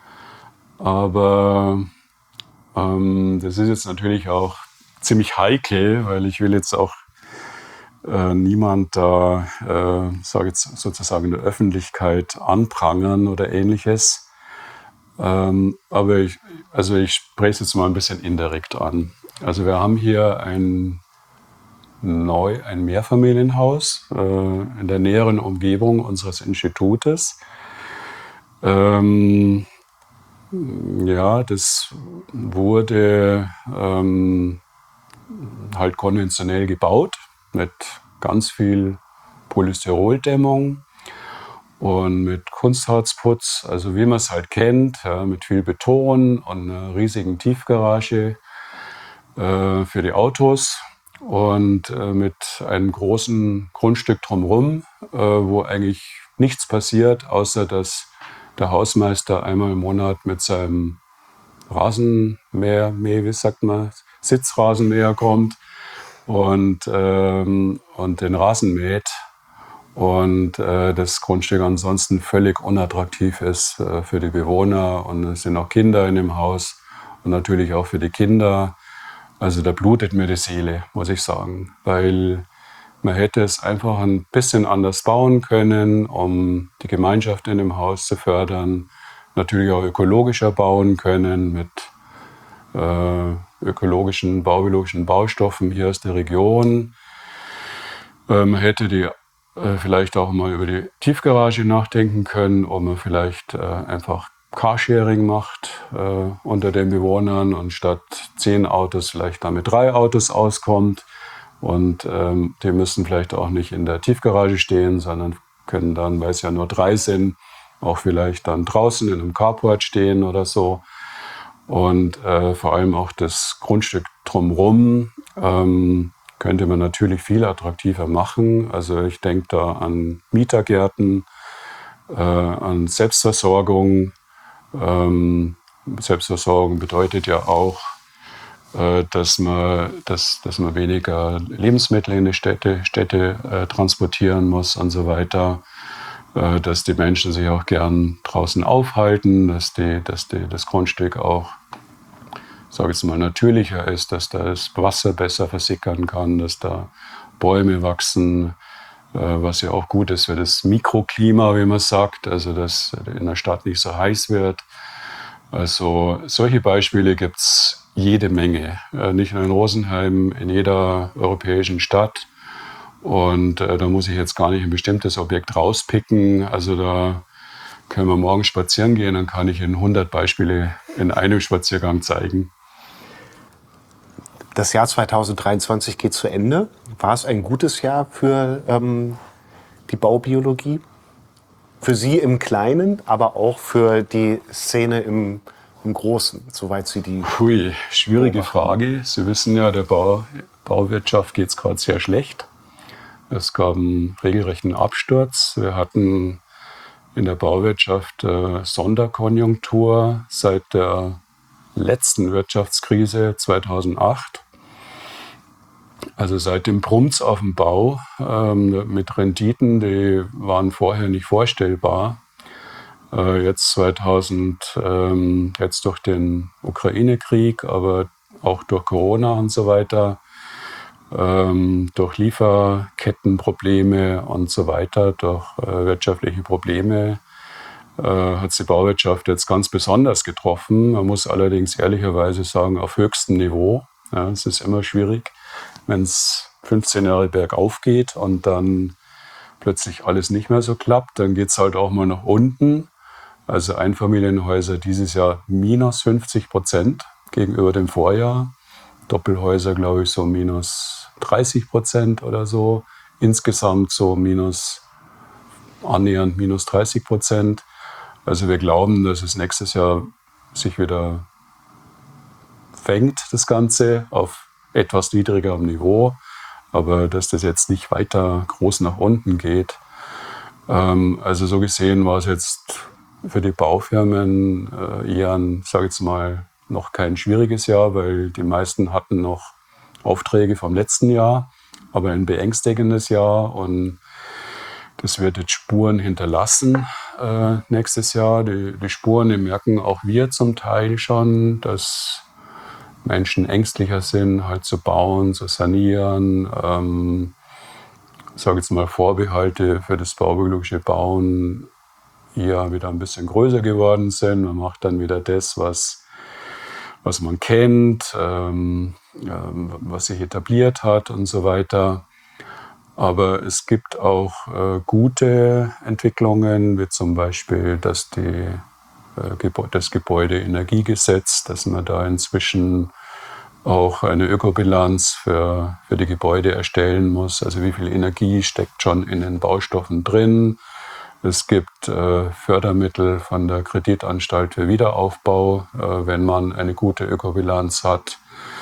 Aber ähm, das ist jetzt natürlich auch ziemlich heikel, weil ich will jetzt auch äh, niemand da, äh, sage jetzt sozusagen in der Öffentlichkeit anprangern oder Ähnliches. Ähm, aber ich, also ich spreche es jetzt mal ein bisschen indirekt an. Also wir haben hier ein neu ein Mehrfamilienhaus äh, in der näheren Umgebung unseres Institutes. Ähm, ja, das wurde ähm, halt konventionell gebaut mit ganz viel Polystyroldämmung und mit Kunstharzputz, also wie man es halt kennt, ja, mit viel Beton und einer riesigen Tiefgarage äh, für die Autos. Und äh, mit einem großen Grundstück drumherum, äh, wo eigentlich nichts passiert, außer dass der Hausmeister einmal im Monat mit seinem Rasenmäher, Mäh, wie sagt man, Sitzrasenmäher kommt und, ähm, und den Rasen mäht. Und äh, das Grundstück ansonsten völlig unattraktiv ist äh, für die Bewohner. Und es sind auch Kinder in dem Haus und natürlich auch für die Kinder. Also da blutet mir die Seele, muss ich sagen, weil man hätte es einfach ein bisschen anders bauen können, um die Gemeinschaft in dem Haus zu fördern. Natürlich auch ökologischer bauen können mit äh, ökologischen, baubiologischen Baustoffen hier aus der Region. Äh, man hätte die äh, vielleicht auch mal über die Tiefgarage nachdenken können, ob man vielleicht äh, einfach Carsharing macht äh, unter den Bewohnern und statt zehn Autos vielleicht damit drei Autos auskommt. Und ähm, die müssen vielleicht auch nicht in der Tiefgarage stehen, sondern können dann, weil es ja nur drei sind, auch vielleicht dann draußen in einem Carport stehen oder so. Und äh, vor allem auch das Grundstück drumherum ähm, könnte man natürlich viel attraktiver machen. Also ich denke da an Mietergärten, äh, an Selbstversorgung. Ähm, Selbstversorgung bedeutet ja auch, äh, dass, man, dass, dass man weniger Lebensmittel in die Städte, Städte äh, transportieren muss und so weiter. Äh, dass die Menschen sich auch gern draußen aufhalten, dass, die, dass die, das Grundstück auch, sage ich jetzt mal, natürlicher ist, dass da das Wasser besser versickern kann, dass da Bäume wachsen, äh, was ja auch gut ist für das Mikroklima, wie man sagt, also dass in der Stadt nicht so heiß wird. Also solche Beispiele gibt es jede Menge, äh, nicht nur in Rosenheim, in jeder europäischen Stadt. Und äh, da muss ich jetzt gar nicht ein bestimmtes Objekt rauspicken. Also da können wir morgen spazieren gehen, dann kann ich Ihnen hundert Beispiele in einem Spaziergang zeigen. Das Jahr zweitausenddreiundzwanzig geht zu Ende. War es ein gutes Jahr für ähm, die Baubiologie? Für Sie im Kleinen, aber auch für die Szene im, im Großen, soweit Sie die... Hui, schwierige Frage. Sie wissen ja, der Bau, Bauwirtschaft geht es gerade sehr schlecht. Es gab einen regelrechten Absturz. Wir hatten in der Bauwirtschaft äh, Sonderkonjunktur seit der letzten Wirtschaftskrise zweitausendacht. Also seitdem brummt's auf dem Bau ähm, mit Renditen, die waren vorher nicht vorstellbar. Äh, jetzt zweitausend, ähm, jetzt durch den Ukraine-Krieg, aber auch durch Corona und so weiter, ähm, durch Lieferkettenprobleme und so weiter, durch äh, wirtschaftliche Probleme, äh, hat die Bauwirtschaft jetzt ganz besonders getroffen. Man muss allerdings ehrlicherweise sagen, auf höchstem Niveau. Ja, es ist immer schwierig, wenn es fünfzehn Jahre bergauf geht und dann plötzlich alles nicht mehr so klappt, dann geht es halt auch mal nach unten. Also Einfamilienhäuser dieses Jahr minus fünfzig Prozent gegenüber dem Vorjahr. Doppelhäuser, glaube ich, so minus dreißig Prozent oder so. Insgesamt so minus, annähernd minus dreißig Prozent. Also wir glauben, dass es nächstes Jahr sich wieder fängt, das Ganze, auf etwas niedrigerem Niveau. Aber dass das jetzt nicht weiter groß nach unten geht. Ähm, also so gesehen war es jetzt für die Baufirmen äh, eher ein, sage ich jetzt mal, noch kein schwieriges Jahr, weil die meisten hatten noch Aufträge vom letzten Jahr, aber ein beängstigendes Jahr und das wird jetzt Spuren hinterlassen äh, nächstes Jahr. Die, die Spuren, die merken auch wir zum Teil schon, dass Menschen ängstlicher sind, halt zu bauen, zu sanieren. Ähm, ich sage jetzt mal, Vorbehalte für das baubiologische Bauen eher wieder ein bisschen größer geworden sind. Man macht dann wieder das, was, was man kennt, ähm, ähm, was sich etabliert hat und so weiter. Aber es gibt auch äh, gute Entwicklungen, wie zum Beispiel, dass die, äh, Gebäude, das Gebäudeenergiegesetz, dass man da inzwischen auch eine Ökobilanz für, für die Gebäude erstellen muss. Also wie viel Energie steckt schon in den Baustoffen drin. Es gibt äh, Fördermittel von der Kreditanstalt für Wiederaufbau, äh, wenn man eine gute Ökobilanz hat.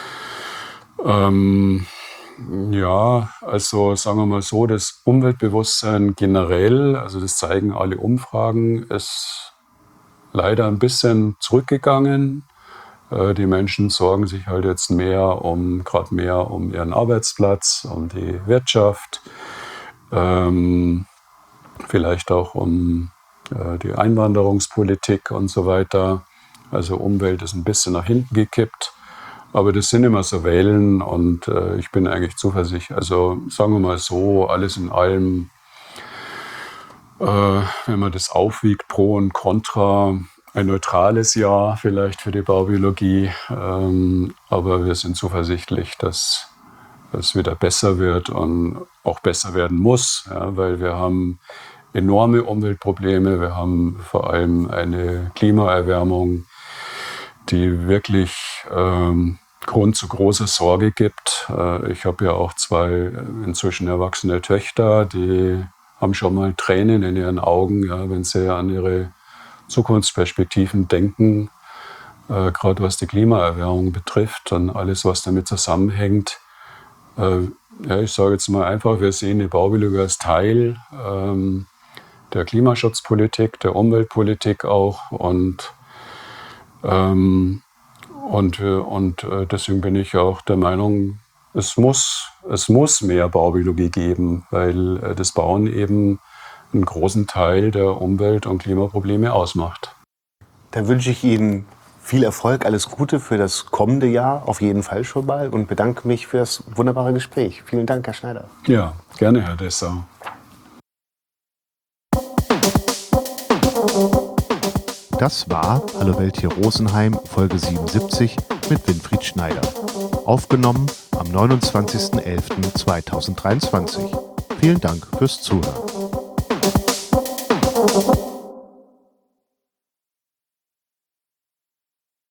Ähm, ja, also sagen wir mal so, das Umweltbewusstsein generell, also das zeigen alle Umfragen, ist leider ein bisschen zurückgegangen. Äh, die Menschen sorgen sich halt jetzt mehr um, gerade mehr um ihren Arbeitsplatz, um die Wirtschaft. Ähm, Vielleicht auch um äh, die Einwanderungspolitik und so weiter. Also Umwelt ist ein bisschen nach hinten gekippt. Aber das sind immer so Wellen und äh, ich bin eigentlich zuversichtlich. Also sagen wir mal so, alles in allem, äh, wenn man das aufwiegt, Pro und Contra, ein neutrales Jahr vielleicht für die Baubiologie. Ähm, aber wir sind zuversichtlich, dass es wieder besser wird und auch besser werden muss, ja, weil wir haben enorme Umweltprobleme, wir haben vor allem eine Klimaerwärmung, die wirklich ähm, Grund zu großer Sorge gibt. Äh, ich habe ja auch zwei inzwischen erwachsene Töchter, die haben schon mal Tränen in ihren Augen, ja, wenn sie an ihre Zukunftsperspektiven denken, äh, gerade was die Klimaerwärmung betrifft und alles, was damit zusammenhängt. Äh, ja, ich sage jetzt mal einfach, wir sehen die Baubiologie als Teil ähm, der Klimaschutzpolitik, der Umweltpolitik auch und ähm, Und, und deswegen bin ich auch der Meinung, es muss, es muss mehr Baubiologie geben, weil das Bauen eben einen großen Teil der Umwelt- und Klimaprobleme ausmacht. Dann wünsche ich Ihnen viel Erfolg, alles Gute für das kommende Jahr, auf jeden Fall schon mal, und bedanke mich für das wunderbare Gespräch. Vielen Dank, Herr Schneider. Ja, gerne, Herr Dessau. Das war Hallo Welt hier Rosenheim, Folge siebenundsiebzig mit Winfried Schneider. Aufgenommen am neunundzwanzigsten elften zweitausenddreiundzwanzig. Vielen Dank fürs Zuhören.